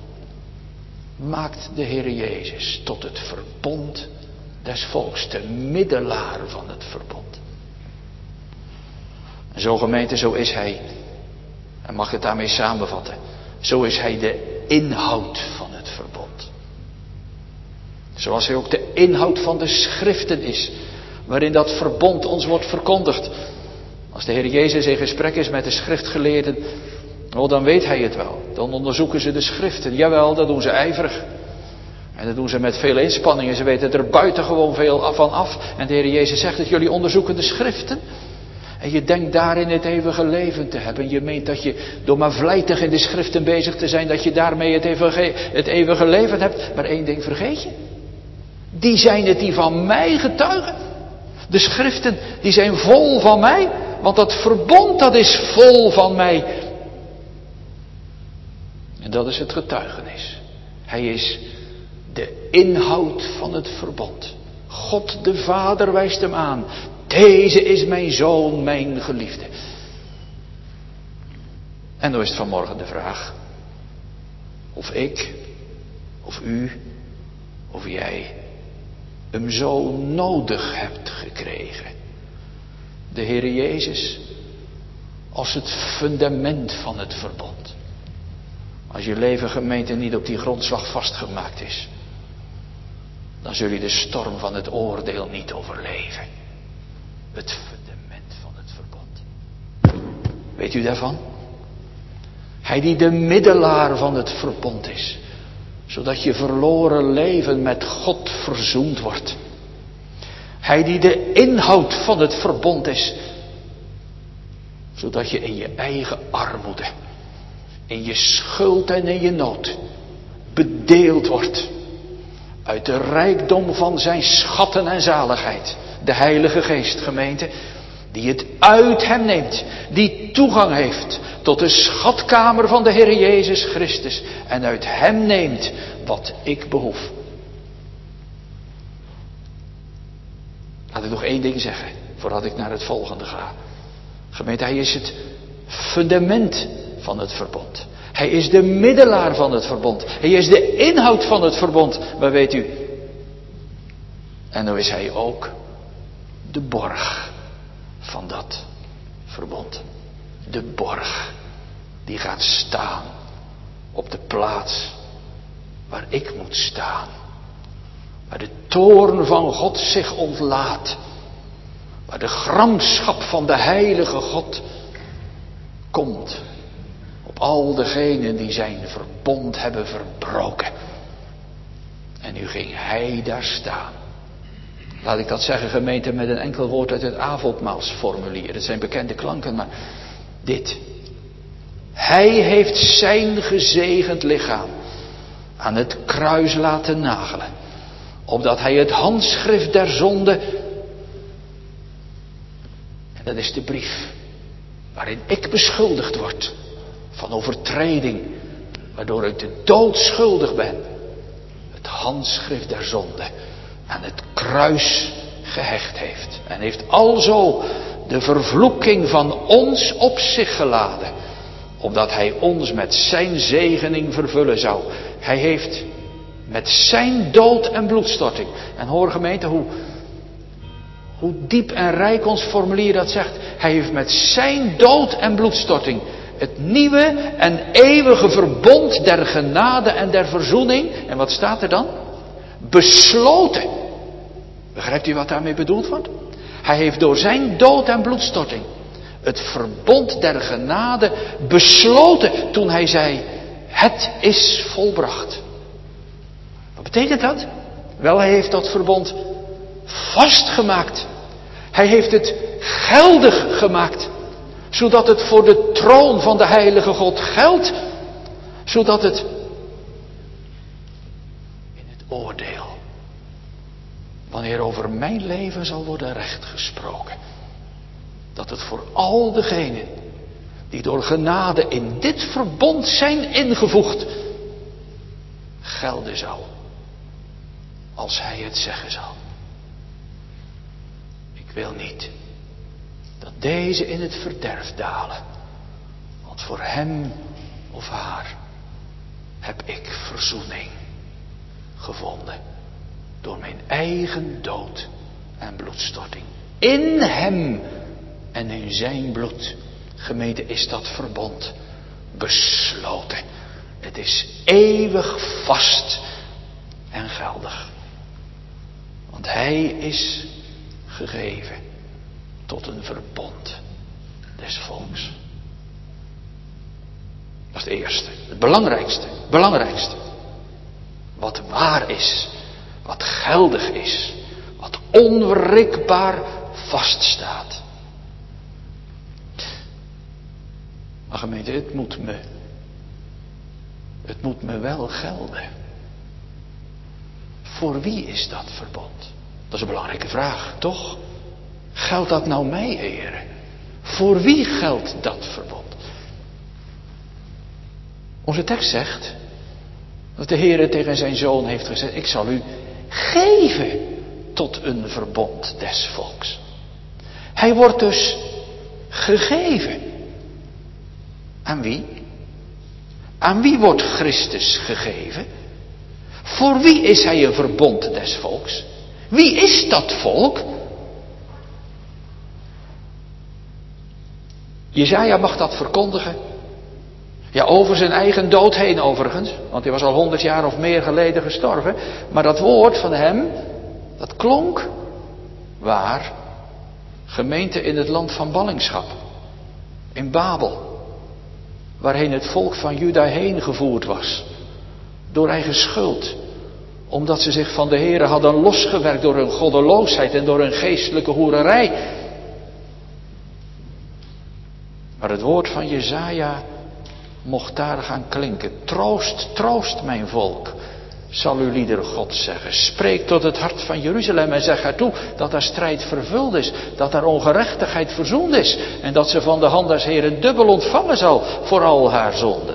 maakt de Heer Jezus tot het verbond des volks, de middelaar van het verbond. En zo, gemeente, zo is Hij, en mag het daarmee samenvatten, zo is Hij de inhoud van het verbond. Zoals Hij ook de inhoud van de schriften is, waarin dat verbond ons wordt verkondigd. Als de Heer Jezus in gesprek is met de schriftgeleerden, oh, dan weet Hij het wel. Dan onderzoeken ze de schriften. Jawel, dat doen ze ijverig. En dat doen ze met veel inspanningen. Ze weten er buitengewoon veel van af. En de Heer Jezus zegt dat jullie onderzoeken de schriften. En je denkt daarin het eeuwige leven te hebben. Je meent dat je door maar vlijtig in de schriften bezig te zijn, dat je daarmee het eeuwige, het eeuwige leven hebt. Maar één ding vergeet je. Die zijn het die van mij getuigen. De schriften die zijn vol van mij. Want dat verbond dat is vol van mij. En dat is het getuigenis. Hij is de inhoud van het verbond. God de Vader wijst hem aan. Deze is mijn zoon, mijn geliefde. En dan is het vanmorgen de vraag. Of ik, of u, of jij hem zo nodig hebt gekregen. De Heer Jezus als het fundament van het verbond. Als je leven, gemeente, niet op die grondslag vastgemaakt is. dan zul je de storm van het oordeel niet overleven. Het fundament van het verbond. Weet u daarvan? Hij die de middelaar van het verbond is. Zodat je verloren leven met God verzoend wordt. Hij die de inhoud van het verbond is. Zodat je in je eigen armoede, in je schuld en in je nood bedeeld wordt. Uit de rijkdom van zijn schatten en zaligheid. De Heilige Geest, gemeente, die het uit hem neemt. Die toegang heeft tot de schatkamer van de Heer Jezus Christus. En uit hem neemt wat ik behoef. Laat ik nog één ding zeggen, voordat ik naar het volgende ga. Gemeente, hij is het fundament van het verbond. Hij is de middelaar van het verbond. Hij is de inhoud van het verbond. Maar weet u, en dan is hij ook de borg van dat verbond. De borg die gaat staan op de plaats waar ik moet staan. Waar de toorn van God zich ontlaat. Waar de gramschap van de heilige God komt. Op al degenen die zijn verbond hebben verbroken. En nu ging hij daar staan. Laat ik dat zeggen, gemeente, met een enkel woord uit het avondmaalsformulier. Het zijn bekende klanken, maar dit. Hij heeft zijn gezegend lichaam aan het kruis laten nagelen. Opdat hij het handschrift der zonde, en dat is de brief waarin ik beschuldigd word van overtreding, waardoor ik de dood schuldig ben, het handschrift der zonde aan het kruis gehecht heeft. En heeft alzo de vervloeking van ons op zich geladen, opdat hij ons met zijn zegening vervullen zou. Hij heeft met zijn dood en bloedstorting. En hoor gemeente hoe, hoe diep en rijk ons formulier dat zegt. Hij heeft met zijn dood en bloedstorting het nieuwe en eeuwige verbond der genade en der verzoening. En wat staat er dan? Besloten. Begrijpt u wat daarmee bedoeld wordt? Hij heeft door zijn dood en bloedstorting het verbond der genade besloten toen hij zei: het is volbracht. Wat betekent dat? Wel, hij heeft dat verbond vastgemaakt. Hij heeft het geldig gemaakt. Zodat het voor de troon van de heilige God geldt. Zodat het in het oordeel, wanneer over mijn leven zal worden rechtgesproken, dat het voor al degenen die door genade in dit verbond zijn ingevoegd, gelden zou. Als hij het zeggen zal. Ik wil niet dat deze in het verderf dalen. Want voor hem of haar heb ik verzoening gevonden. Door mijn eigen dood en bloedstorting. In hem en in zijn bloed, gemeente, is dat verbond besloten. Het is eeuwig vast en geldig. Want hij is gegeven tot een verbond des volks. Dat is het eerste. Het belangrijkste. Belangrijkste. Wat waar is. Wat geldig is. Wat onwrikbaar vaststaat. Maar gemeente, het moet me. Het moet me wel gelden. Voor wie is dat verbond? Dat is een belangrijke vraag, toch? Geldt dat nou mij, heren? Voor wie geldt dat verbond? Onze tekst zegt dat de Heer tegen zijn zoon heeft gezegd: ik zal u geven tot een verbond des volks. Hij wordt dus gegeven. Aan wie? Aan wie wordt Christus gegeven? Voor wie is hij een verbond des volks? Wie is dat volk? Jesaja mag dat verkondigen Ja, over zijn eigen dood heen overigens, want hij was al honderd jaar of meer geleden gestorven. Maar dat woord van hem, dat klonk waar? Gemeente in het land van ballingschap. In Babel. Waarheen het volk van Juda heen gevoerd was. Door eigen schuld. Omdat ze zich van de Here hadden losgewerkt door hun goddeloosheid en door hun geestelijke hoererij. Maar het woord van Jesaja mocht daar gaan klinken. Troost, troost mijn volk, zal uw lieder God zeggen. Spreek tot het hart van Jeruzalem en zeg haar toe dat daar strijd vervuld is. Dat daar ongerechtigheid verzoend is. En dat ze van de hand des Heren dubbel ontvangen zal voor al haar zonden.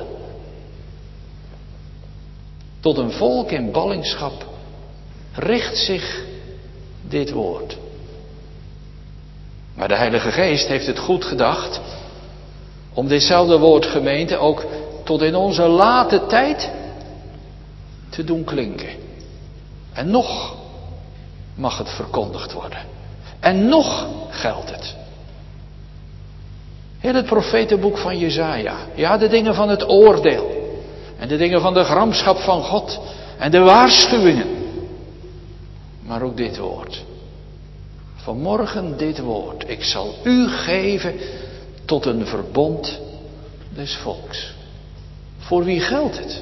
Tot een volk in ballingschap richt zich dit woord. Maar de Heilige Geest heeft het goed gedacht om ditzelfde woord, gemeente, ook tot in onze late tijd te doen klinken. En nog mag het verkondigd worden. En nog geldt het. Heel het profetenboek van Jesaja. Ja, de dingen van het oordeel. En de dingen van de gramschap van God. En de waarschuwingen. Maar ook dit woord. Vanmorgen dit woord. Ik zal u geven tot een verbond des volks. Voor wie geldt het?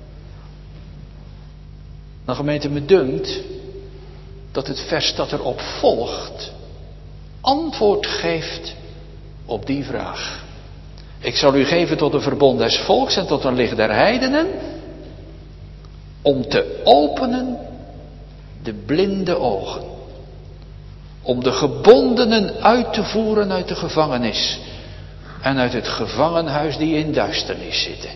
Nou, gemeente, me dunkt dat het vers dat erop volgt antwoord geeft op die vraag. Ik zal u geven tot een verbond des volks en tot een licht der heidenen, om te openen de blinde ogen, om de gebondenen uit te voeren uit de gevangenis en uit het gevangenhuis die in duisternis zitten.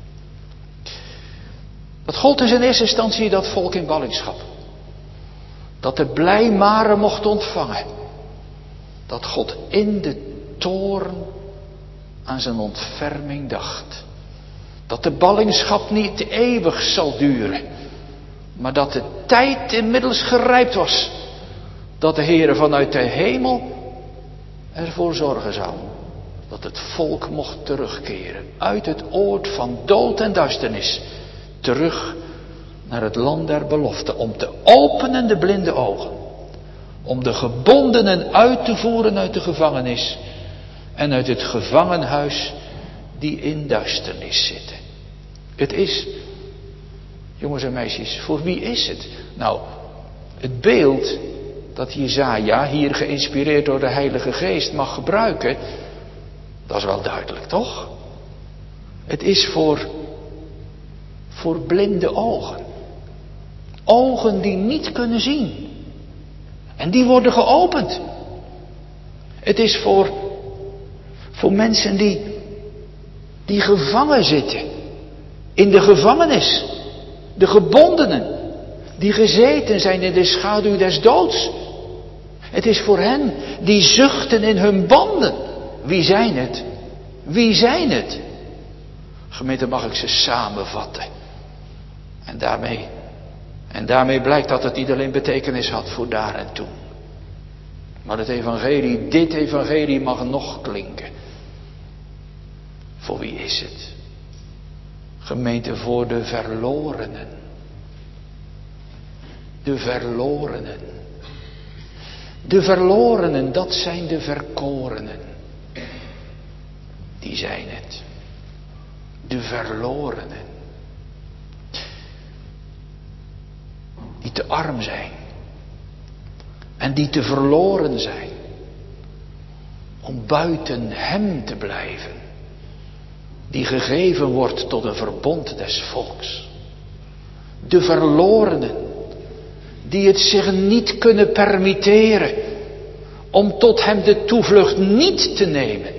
Dat gold dus in eerste instantie dat volk in ballingschap. Dat de blijmaren mocht ontvangen. Dat God in de toorn aan zijn ontferming dacht. Dat de ballingschap niet eeuwig zal duren. Maar dat de tijd inmiddels gerijpt was. Dat de Heere vanuit de hemel ervoor zorgen zou. Dat het volk mocht terugkeren. Uit het oord van dood en duisternis. Terug naar het land der belofte. Om te openen de blinde ogen. Om de gebondenen uit te voeren uit de gevangenis. En uit het gevangenhuis die in duisternis zitten. Het is, jongens en meisjes, voor wie is het? Nou, het beeld dat Jesaja hier geïnspireerd door de Heilige Geest mag gebruiken, dat is wel duidelijk, toch? Het is voor, voor blinde ogen. Ogen die niet kunnen zien. En die worden geopend. Het is voor, voor mensen die, die gevangen zitten. In de gevangenis. De gebondenen. Die gezeten zijn in de schaduw des doods. Het is voor hen die zuchten in hun banden. Wie zijn het? Wie zijn het? Gemeente, mag ik ze samenvatten. En daarmee, en daarmee blijkt dat het niet alleen betekenis had voor daar en toen. Maar het evangelie, dit evangelie mag nog klinken. Voor wie is het? Gemeente, voor de verlorenen. De verlorenen. De verlorenen, dat zijn de verkorenen. Die zijn het. De verlorenen. Die te arm zijn. En die te verloren zijn. Om buiten hem te blijven. Die gegeven wordt tot een verbond des volks. De verlorenen. Die het zich niet kunnen permitteren. Om tot hem de toevlucht niet te nemen.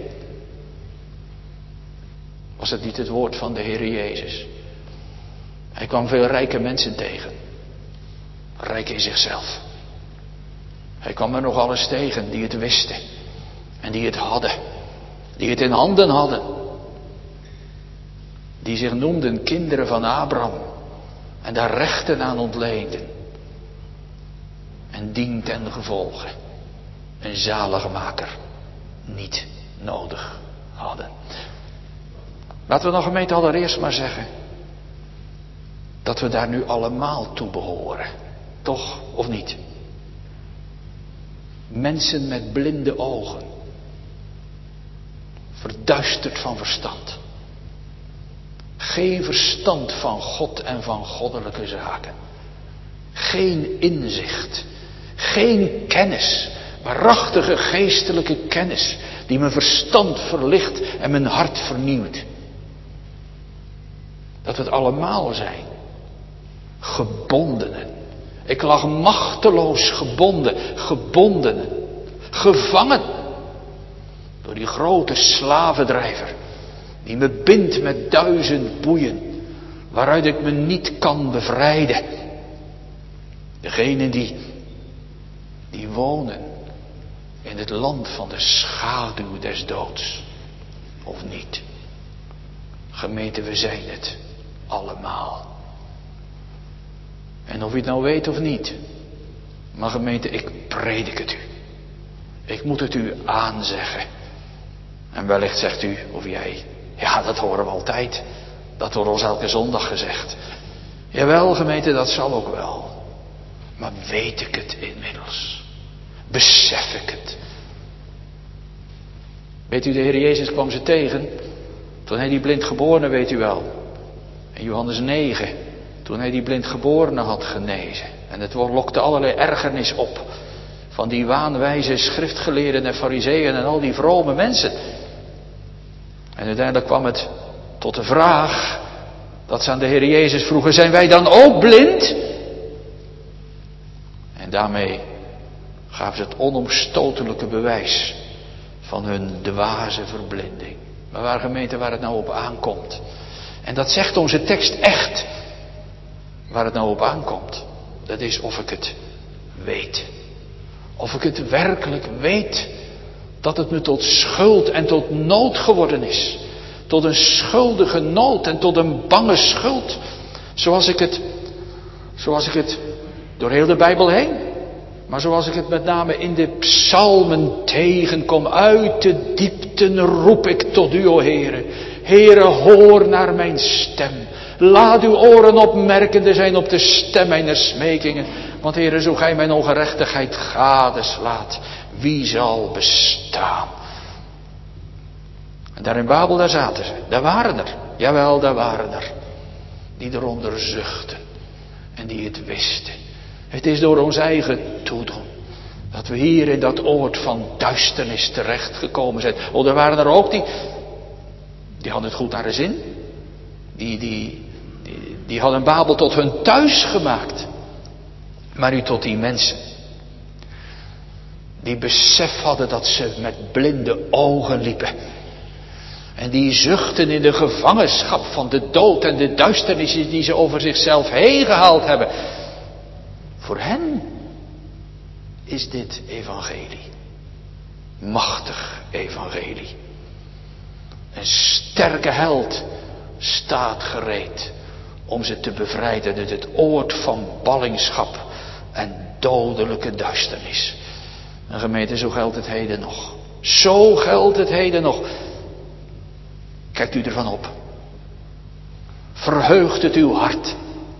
Was het niet het woord van de Heer Jezus? Hij kwam veel rijke mensen tegen. Rijk in zichzelf. Hij kwam er nog alles tegen die het wisten. En die het hadden. Die het in handen hadden. Die zich noemden kinderen van Abraham. En daar rechten aan ontleenden. En dien ten gevolge een zaligmaker niet nodig hadden. Laten we nog gemeente allereerst maar zeggen dat we daar nu allemaal toe behoren. Toch of niet? Mensen met blinde ogen. Verduisterd van verstand. Geen verstand van God en van goddelijke zaken. Geen inzicht. Geen kennis. Waarachtige geestelijke kennis. Die mijn verstand verlicht en mijn hart vernieuwt. Dat we het allemaal zijn. Gebondenen. Ik lag machteloos gebonden. Gebondenen. Gevangen. Door die grote slavendrijver. Die me bindt met duizend boeien. Waaruit ik me niet kan bevrijden. Degenen die, die wonen in het land van de schaduw des doods. Of niet. Gemeente, we zijn het allemaal. En of u het nou weet of niet. Maar gemeente, ik predik het u. Ik moet het u aanzeggen. En wellicht zegt u, of jij, ja, dat horen we altijd. Dat wordt ons elke zondag gezegd. Jawel, gemeente, dat zal ook wel. Maar weet ik het inmiddels? Besef ik het? Weet u, de Heer Jezus kwam ze tegen toen hij die blindgeborene, weet u wel. In Johannes negen, toen hij die blindgeborene had genezen. En het lokte allerlei ergernis op van die waanwijze schriftgeleerden en farizeeën en al die vrome mensen. En uiteindelijk kwam het tot de vraag dat ze aan de Heer Jezus vroegen, zijn wij dan ook blind? En daarmee gaven ze het onomstotelijke bewijs van hun dwaze verblinding. Maar waar gemeente, waar het nou op aankomt. En dat zegt onze tekst echt. Waar het nou op aankomt. Dat is of ik het weet. Of ik het werkelijk weet. Dat het me tot schuld en tot nood geworden is. Tot een schuldige nood en tot een bange schuld. Zoals ik het, zoals ik het door heel de Bijbel heen. Maar zoals ik het met name in de psalmen tegenkom. Uit de diepten roep ik tot u, o Heere. Heere, hoor naar mijn stem. Laat uw oren opmerkende zijn op de stem mijner smekingen. Want Heere, zo gij mijn ongerechtigheid gadeslaat, wie zal bestaan? En daar in Babel, daar zaten ze. Daar waren er. Jawel, daar waren er. Die eronder zuchten. En die het wisten. Het is door ons eigen toedoen dat we hier in dat oord van duisternis terechtgekomen zijn. Oh, er waren er ook die, die hadden het goed naar de zin. Die, die, die, die hadden Babel tot hun thuis gemaakt. Maar nu tot die mensen. Die besef hadden dat ze met blinde ogen liepen. En die zuchten in de gevangenschap van de dood en de duisternis die ze over zichzelf heen gehaald hebben. Voor hen is dit evangelie. Machtig evangelie. Een sterke held staat gereed om ze te bevrijden uit het oord van ballingschap en dodelijke duisternis. En gemeente, zo geldt het heden nog. Zo geldt het heden nog. Kijkt u ervan op. Verheugt het uw hart.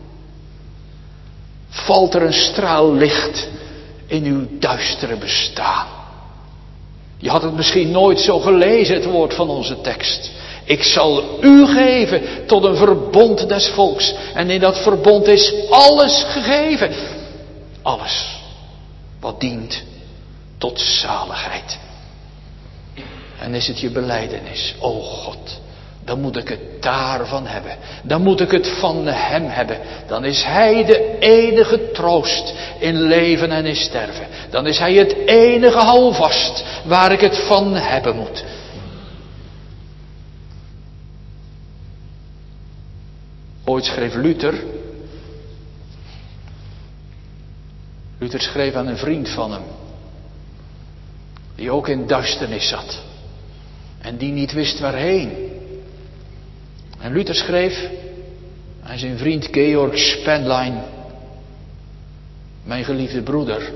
Valt er een straal licht in uw duistere bestaan. Je had het misschien nooit zo gelezen, het woord van onze tekst. Ik zal u geven tot een verbond des volks. En in dat verbond is alles gegeven. Alles wat dient tot zaligheid. En is het je belijdenis, o God, dan moet ik het daarvan hebben. Dan moet ik het van hem hebben. Dan is hij de enige troost in leven en in sterven. Dan is hij het enige houvast waar ik het van hebben moet. Ooit schreef Luther. Luther schreef aan een vriend van hem. Die ook in duisternis zat. En die niet wist waarheen. En Luther schreef aan zijn vriend Georg Spenlein. Mijn geliefde broeder.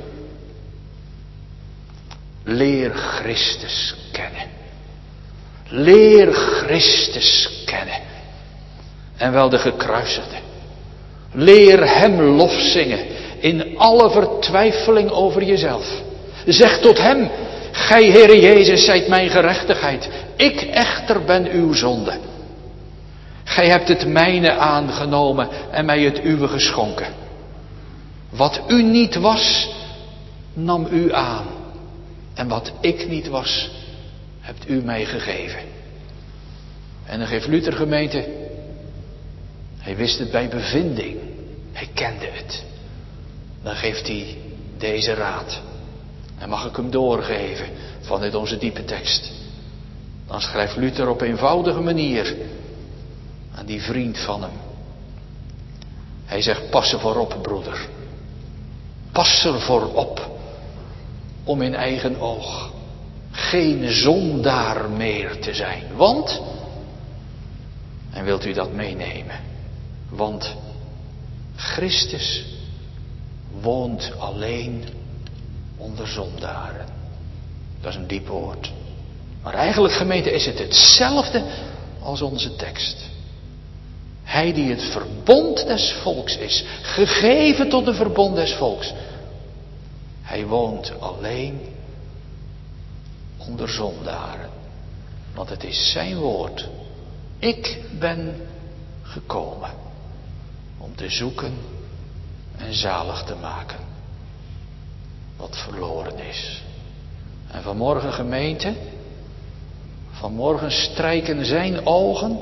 Leer Christus kennen. Leer Christus kennen. kennen. En wel de gekruisigde. Leer hem lof zingen in alle vertwijfeling over jezelf. Zeg tot hem, gij Heere Jezus zijt mijn gerechtigheid. Ik echter ben uw zonde. Gij hebt het mijne aangenomen en mij het uwe geschonken. Wat u niet was, nam u aan. En wat ik niet was, hebt u mij gegeven. En dan geeft Luther, gemeente, hij wist het bij bevinding. Hij kende het. Dan geeft hij deze raad. En mag ik hem doorgeven vanuit onze diepe tekst. Dan schrijft Luther op eenvoudige manier aan die vriend van hem. Hij zegt, pas er voor op, broeder. Pas er voor op om in eigen oog geen zondaar meer te zijn. Want, en wilt u dat meenemen, want Christus woont alleen onder zondaren. Dat is een diep woord. Maar eigenlijk, gemeente, is het hetzelfde als onze tekst. Hij die het verbond des volks is, gegeven tot de verbond des volks. Hij woont alleen onder zondaren. Want het is zijn woord. Ik ben gekomen om te zoeken en zalig te maken wat verloren is. En vanmorgen, gemeente, vanmorgen strijken zijn ogen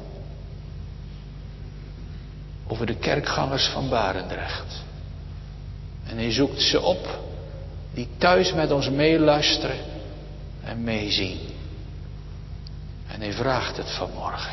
over de kerkgangers van Barendrecht. En hij zoekt ze op die thuis met ons meeluisteren en meezien. En hij vraagt het vanmorgen.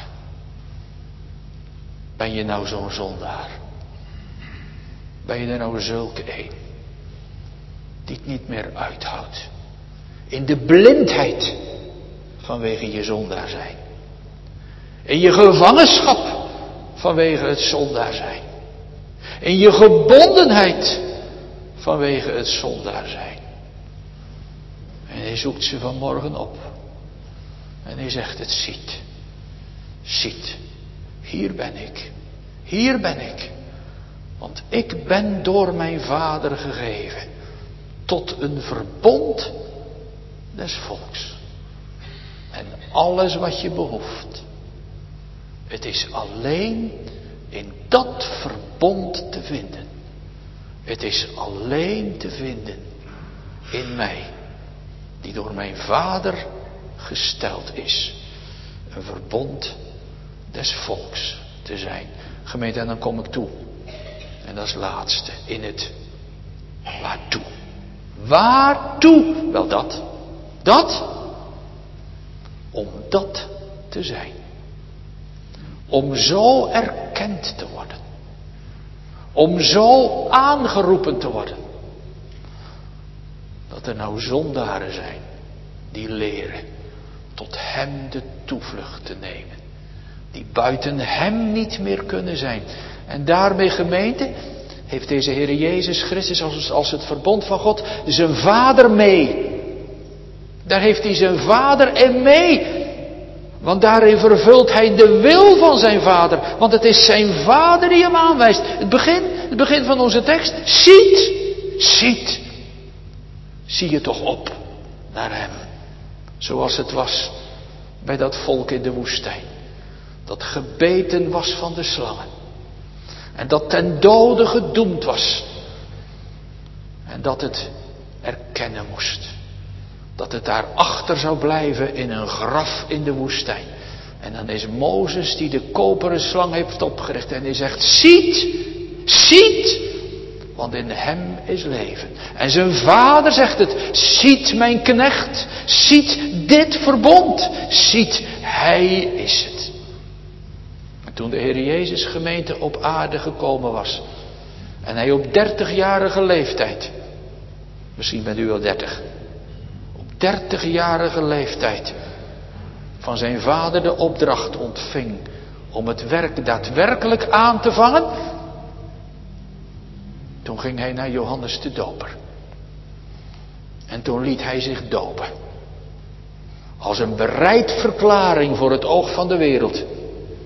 Ben je nou zo'n zondaar? Ben je er nou zulke een die het niet meer uithoudt? In de blindheid vanwege je zondaar zijn. In je gevangenschap vanwege het zondaar zijn. In je gebondenheid vanwege het zondaar zijn. En hij zoekt ze vanmorgen op. En hij zegt, het ziet. Ziet. Hier ben ik. Hier ben ik. Want ik ben door mijn Vader gegeven tot een verbond des volks. En alles wat je behoeft, het is alleen in dat verbond te vinden. Het is alleen te vinden in mij, die door mijn Vader gesteld is. Een verbond des volks te zijn. Gemeente, en dan kom ik toe. En dat is het laatste. In het waartoe. Waartoe? Wel dat. Dat. Om dat te zijn. Om zo erkend te worden. Om zo aangeroepen te worden. Dat er nou zondaren zijn die leren tot hem de toevlucht te nemen. Die buiten hem niet meer kunnen zijn. En daarmee, gemeente, heeft deze Heer Jezus Christus als, als het verbond van God zijn Vader mee. Daar heeft hij zijn Vader in mee. Want daarin vervult hij de wil van zijn Vader. Want het is zijn Vader die hem aanwijst. Het begin, het begin van onze tekst. Ziet, ziet. Zie je toch op naar hem. Zoals het was bij dat volk in de woestijn. Dat gebeten was van de slangen. En dat ten dode gedoemd was. En dat het erkennen moest. Dat het daar achter zou blijven in een graf in de woestijn. En dan is Mozes die de koperen slang heeft opgericht. En hij zegt, ziet, ziet. Want in hem is leven. En zijn vader zegt het, ziet mijn knecht. Ziet dit verbond. Ziet, hij is het. En toen de Heer Jezus gemeente op aarde gekomen was. En hij op dertigjarige leeftijd. Misschien bent u wel dertig. dertigjarige leeftijd van zijn vader de opdracht ontving om het werk daadwerkelijk aan te vangen. Toen ging hij naar Johannes de Doper. En toen liet hij zich dopen. Als een bereidverklaring voor het oog van de wereld.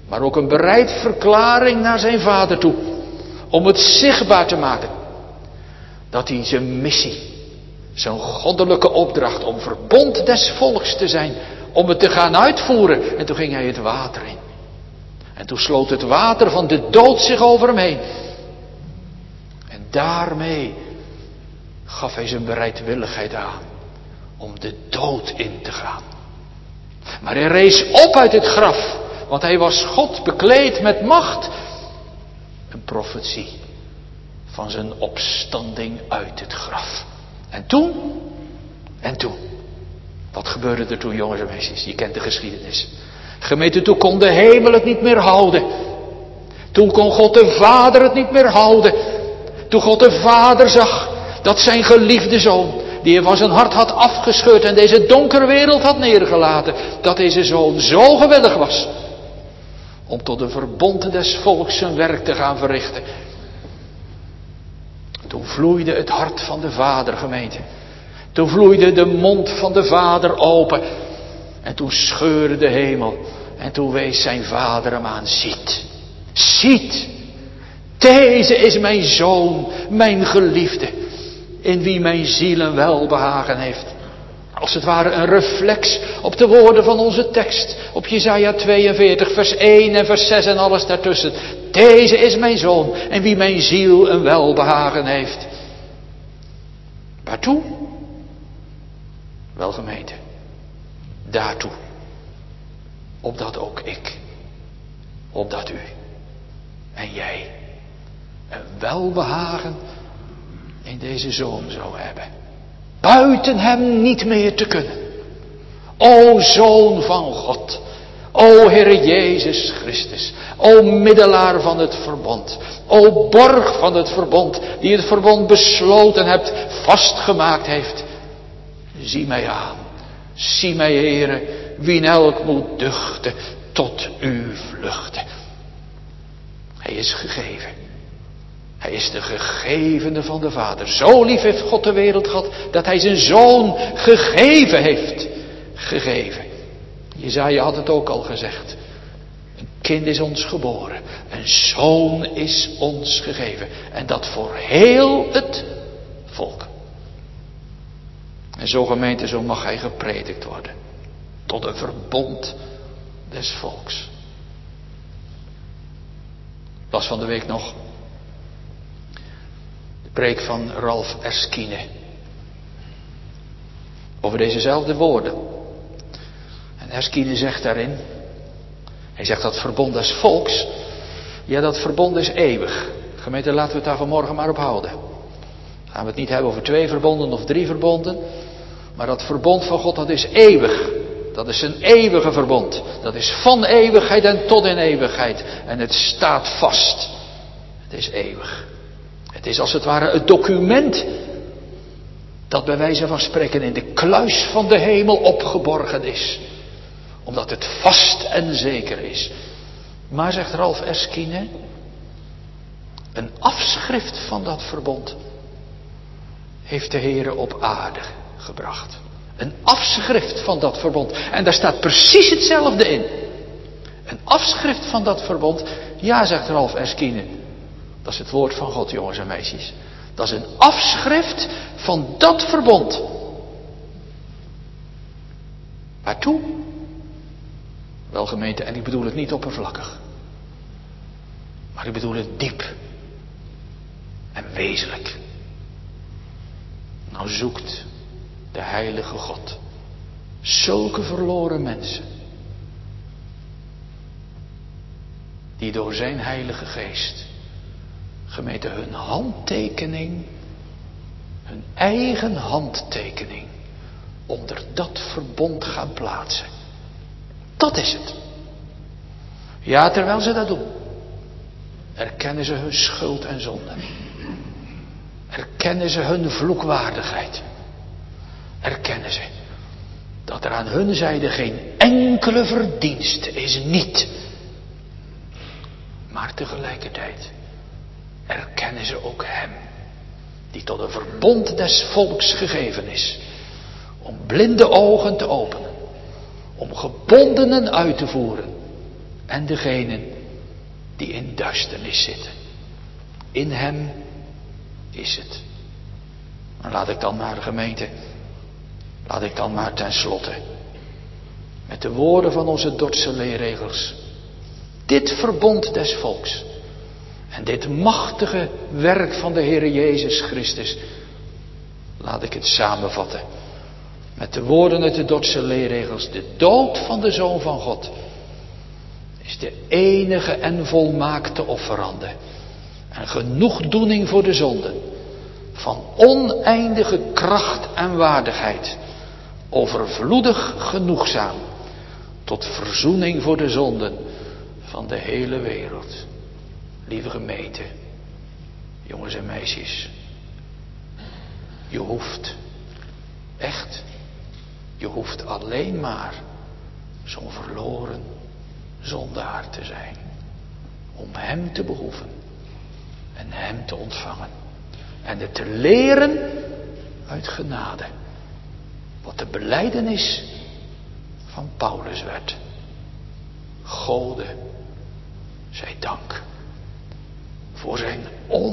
maar ook een bereid verklaring naar zijn Vader toe. Om het zichtbaar te maken. Dat hij zijn missie, zijn goddelijke opdracht om verbond des volks te zijn, om het te gaan uitvoeren. En toen ging hij het water in. En toen sloot het water van de dood zich over hem heen. En daarmee gaf hij zijn bereidwilligheid aan om de dood in te gaan. Maar hij rees op uit het graf, want hij was God bekleed met macht. Een profetie van zijn opstanding uit het graf. En toen, en toen, wat gebeurde er toen, jongens en meisjes? Je kent de geschiedenis. Gemeente, toen kon de hemel het niet meer houden. Toen kon God de Vader het niet meer houden. Toen God de Vader zag dat zijn geliefde zoon, die hij van zijn hart had afgescheurd en deze donkere wereld had neergelaten, dat deze zoon zo gewillig was om tot de verbond des volks zijn werk te gaan verrichten. Toen vloeide het hart van de Vader, gemeente. Toen vloeide de mond van de Vader open. En toen scheurde de hemel. En toen wees zijn Vader hem aan. Ziet, ziet. Deze is mijn zoon, mijn geliefde. In wie mijn ziel een welbehagen heeft. Als het ware een reflex op de woorden van onze tekst. Op Jesaja tweeënveertig, vers één en vers zes en alles daartussen. Deze is mijn zoon, in wie mijn ziel een welbehagen heeft. Waartoe? Wel, gemeente, daartoe. Opdat ook ik, opdat u en jij een welbehagen in deze zoon zou hebben. Buiten hem niet meer te kunnen. O Zoon van God. O Heere Jezus Christus. O middelaar van het verbond. O borg van het verbond. Die het verbond besloten hebt, vastgemaakt heeft. Zie mij aan. Zie mij, Heere, wien elk moet duchten tot u vluchten. Hij is gegeven. Hij is de gegevene van de Vader. Zo lief heeft God de wereld gehad dat hij zijn zoon gegeven heeft. Gegeven. Jesaja had het ook al gezegd. Een kind is ons geboren. Een zoon is ons gegeven. En dat voor heel het volk. En zo, gemeente, zo mag hij gepredikt worden. Tot een verbond des volks. Ik las van de week nog de preek van Ralf Erskine. Over dezezelfde woorden. En Erskine zegt daarin. Hij zegt dat verbond des volks. Ja, dat verbond is eeuwig. Gemeente, laten we het daar vanmorgen maar op houden. Gaan we het niet hebben over twee verbonden of drie verbonden. Maar dat verbond van God, dat is eeuwig. Dat is een eeuwige verbond. Dat is van eeuwigheid en tot in eeuwigheid. En het staat vast. Het is eeuwig. Het is als het ware het document dat bij wijze van spreken in de kluis van de hemel opgeborgen is. Omdat het vast en zeker is. Maar, zegt Ralf Erskine, een afschrift van dat verbond heeft de Heere op aarde gebracht. Een afschrift van dat verbond. En daar staat precies hetzelfde in. Een afschrift van dat verbond. Ja, zegt Ralf Erskine. Dat is het woord van God, jongens en meisjes. Dat is een afschrift van dat verbond. Waartoe? Wel, gemeente, en ik bedoel het niet oppervlakkig. Maar ik bedoel het diep. En wezenlijk. Nou zoekt de heilige God zulke verloren mensen. Die door zijn heilige geest, gemeente, hun handtekening, hun eigen handtekening, onder dat verbond gaan plaatsen. Dat is het. Ja, terwijl ze dat doen, erkennen ze hun schuld en zonde. Erkennen ze hun vloekwaardigheid. Erkennen ze dat er aan hun zijde geen enkele verdienste is, niet. Maar tegelijkertijd erkennen ze ook hem, die tot een verbond des volks gegeven is, om blinde ogen te openen, om gebondenen uit te voeren en degenen die in duisternis zitten. In hem is het. Maar laat ik dan maar de gemeente, laat ik dan maar ten slotte met de woorden van onze Dordtse leerregels dit verbond des volks en dit machtige werk van de Heere Jezus Christus, laat ik het samenvatten met de woorden uit de Dordtse leerregels. De dood van de Zoon van God is de enige en volmaakte offerande en genoegdoening voor de zonden, van oneindige kracht en waardigheid, overvloedig genoegzaam, tot verzoening voor de zonden van de hele wereld. Lieve gemeente, jongens en meisjes, je hoeft, echt, je hoeft alleen maar zo'n verloren zondaar te zijn, om hem te behoeven en hem te ontvangen en het te leren uit genade, wat de belijdenis van Paulus werd. Gode zij dank voor zijn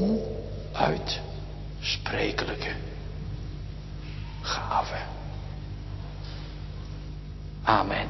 onuitsprekelijke gave. Amen.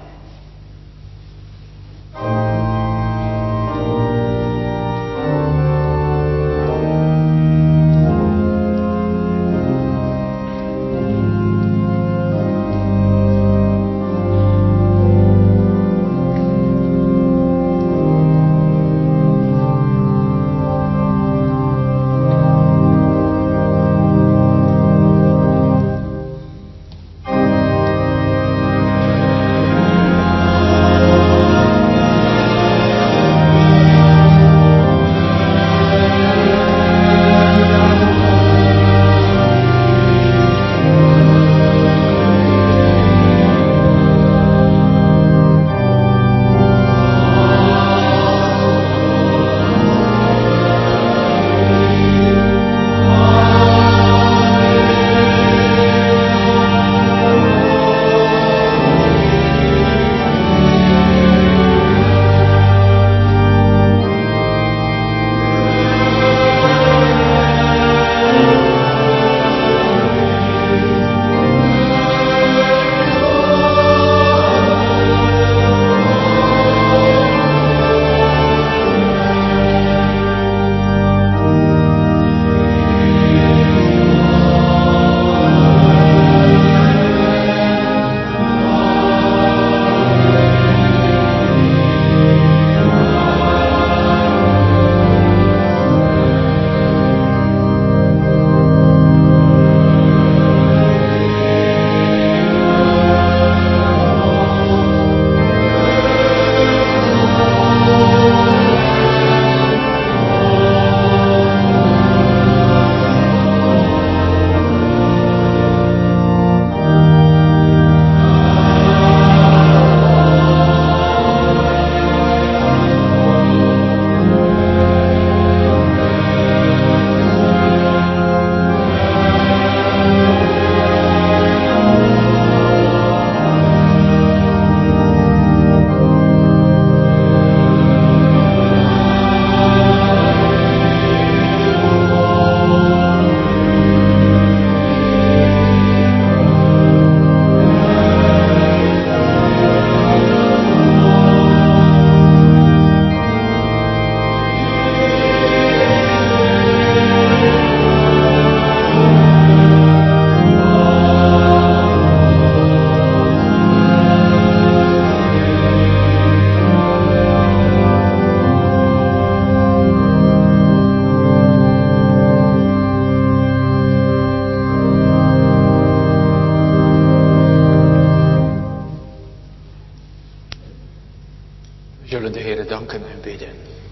We zullen de Heere danken en bidden.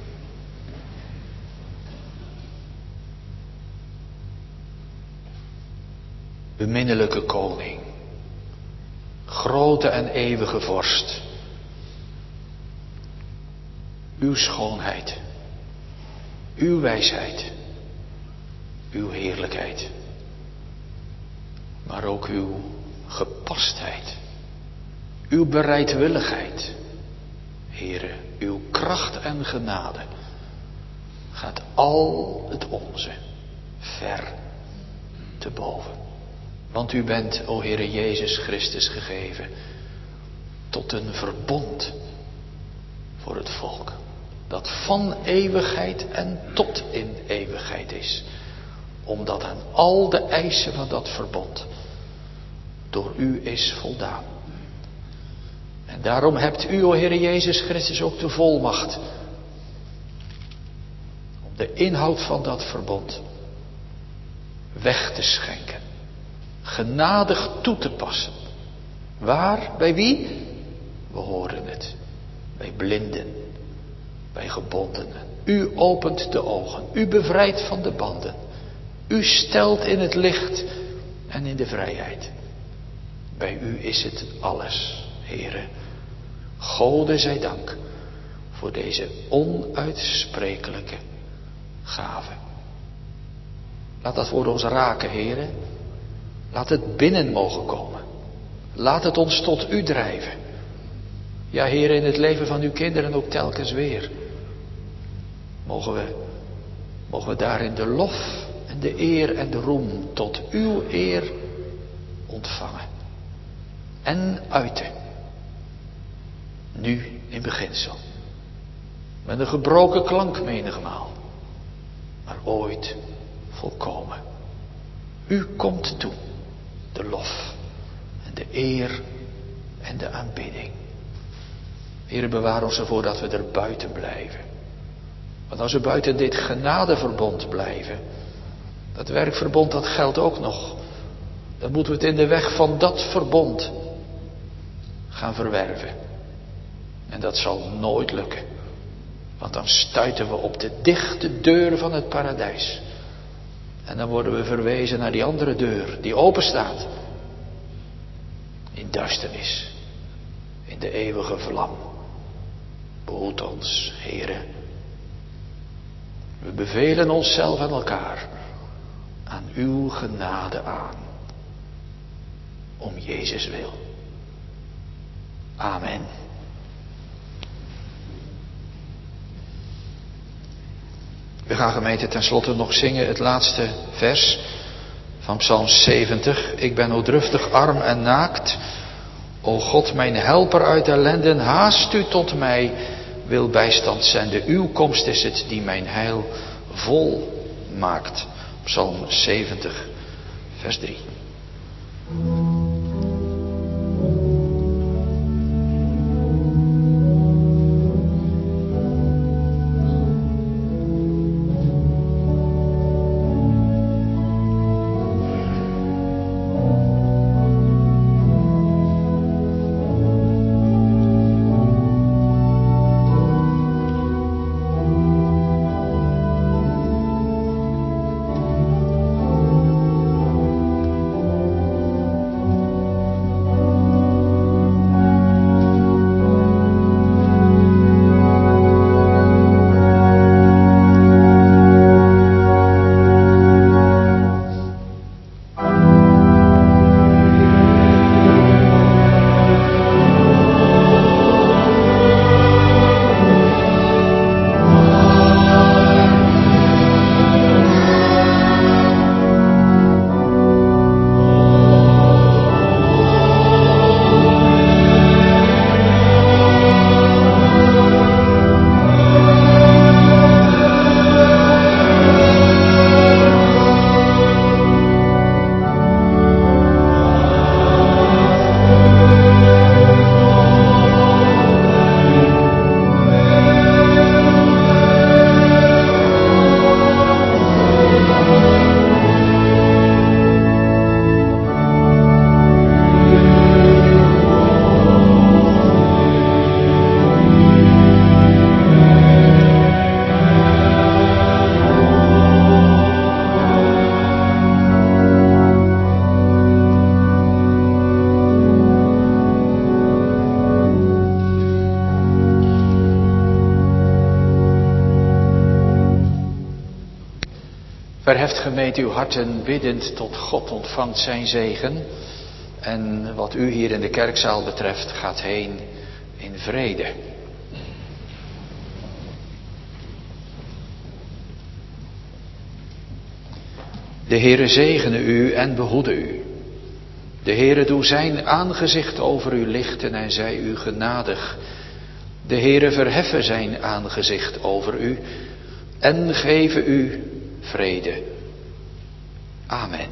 Beminnelijke koning, grote en eeuwige vorst, uw schoonheid, uw wijsheid, uw heerlijkheid, maar ook uw gepastheid, uw bereidwilligheid, Heere, uw kracht en genade gaat al het onze ver te boven. Want u bent, o Heere Jezus Christus, gegeven tot een verbond voor het volk. Dat van eeuwigheid en tot in eeuwigheid is. Omdat aan al de eisen van dat verbond door u is voldaan. En daarom hebt u, o Heere Jezus Christus, ook de volmacht om de inhoud van dat verbond weg te schenken. Genadig toe te passen. Waar? Bij wie? We horen het. Bij blinden. Bij gebondenen. U opent de ogen. U bevrijdt van de banden. U stelt in het licht en in de vrijheid. Bij u is het alles, Heere. Gode zij dank voor deze onuitsprekelijke gave. Laat dat woord ons raken, Heere. Laat het binnen mogen komen. Laat het ons tot u drijven. Ja, Heere, in het leven van uw kinderen ook telkens weer. Mogen we, mogen we daarin de lof en de eer en de roem tot uw eer ontvangen. En uiten. Nu in beginsel. Met een gebroken klank menigmaal. Maar ooit volkomen. U komt toe. De lof en de eer en de aanbidding. Heere, bewaar ons ervoor dat we er buiten blijven. Want als we buiten dit genadeverbond blijven, dat werkverbond, dat geldt ook nog. Dan moeten we het in de weg van dat verbond gaan verwerven. En dat zal nooit lukken. Want dan stuiten we op de dichte deur van het paradijs. En dan worden we verwezen naar die andere deur die open staat. In duisternis. In de eeuwige vlam. Behoed ons, Heere. We bevelen onszelf en elkaar aan uw genade aan. Om Jezus wil. Amen. We gaan, gemeente, tenslotte nog zingen het laatste vers van Psalm zeventig. Ik ben ootdruftig, arm en naakt. O God, mijn helper uit ellenden, haast u tot mij, wil bijstand zenden. Uw komst is het die mijn heil vol maakt. Psalm zeventig, vers drie. Verheft, gemeente, uw harten biddend tot God, ontvangt zijn zegen. En wat u hier in de kerkzaal betreft, gaat heen in vrede. De Heere zegene u en behoede u. De Heere doe zijn aangezicht over u lichten en zij u genadig. De Heere verheffen zijn aangezicht over u en geven u vrede. Amen.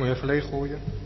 Moet je even leeggooien.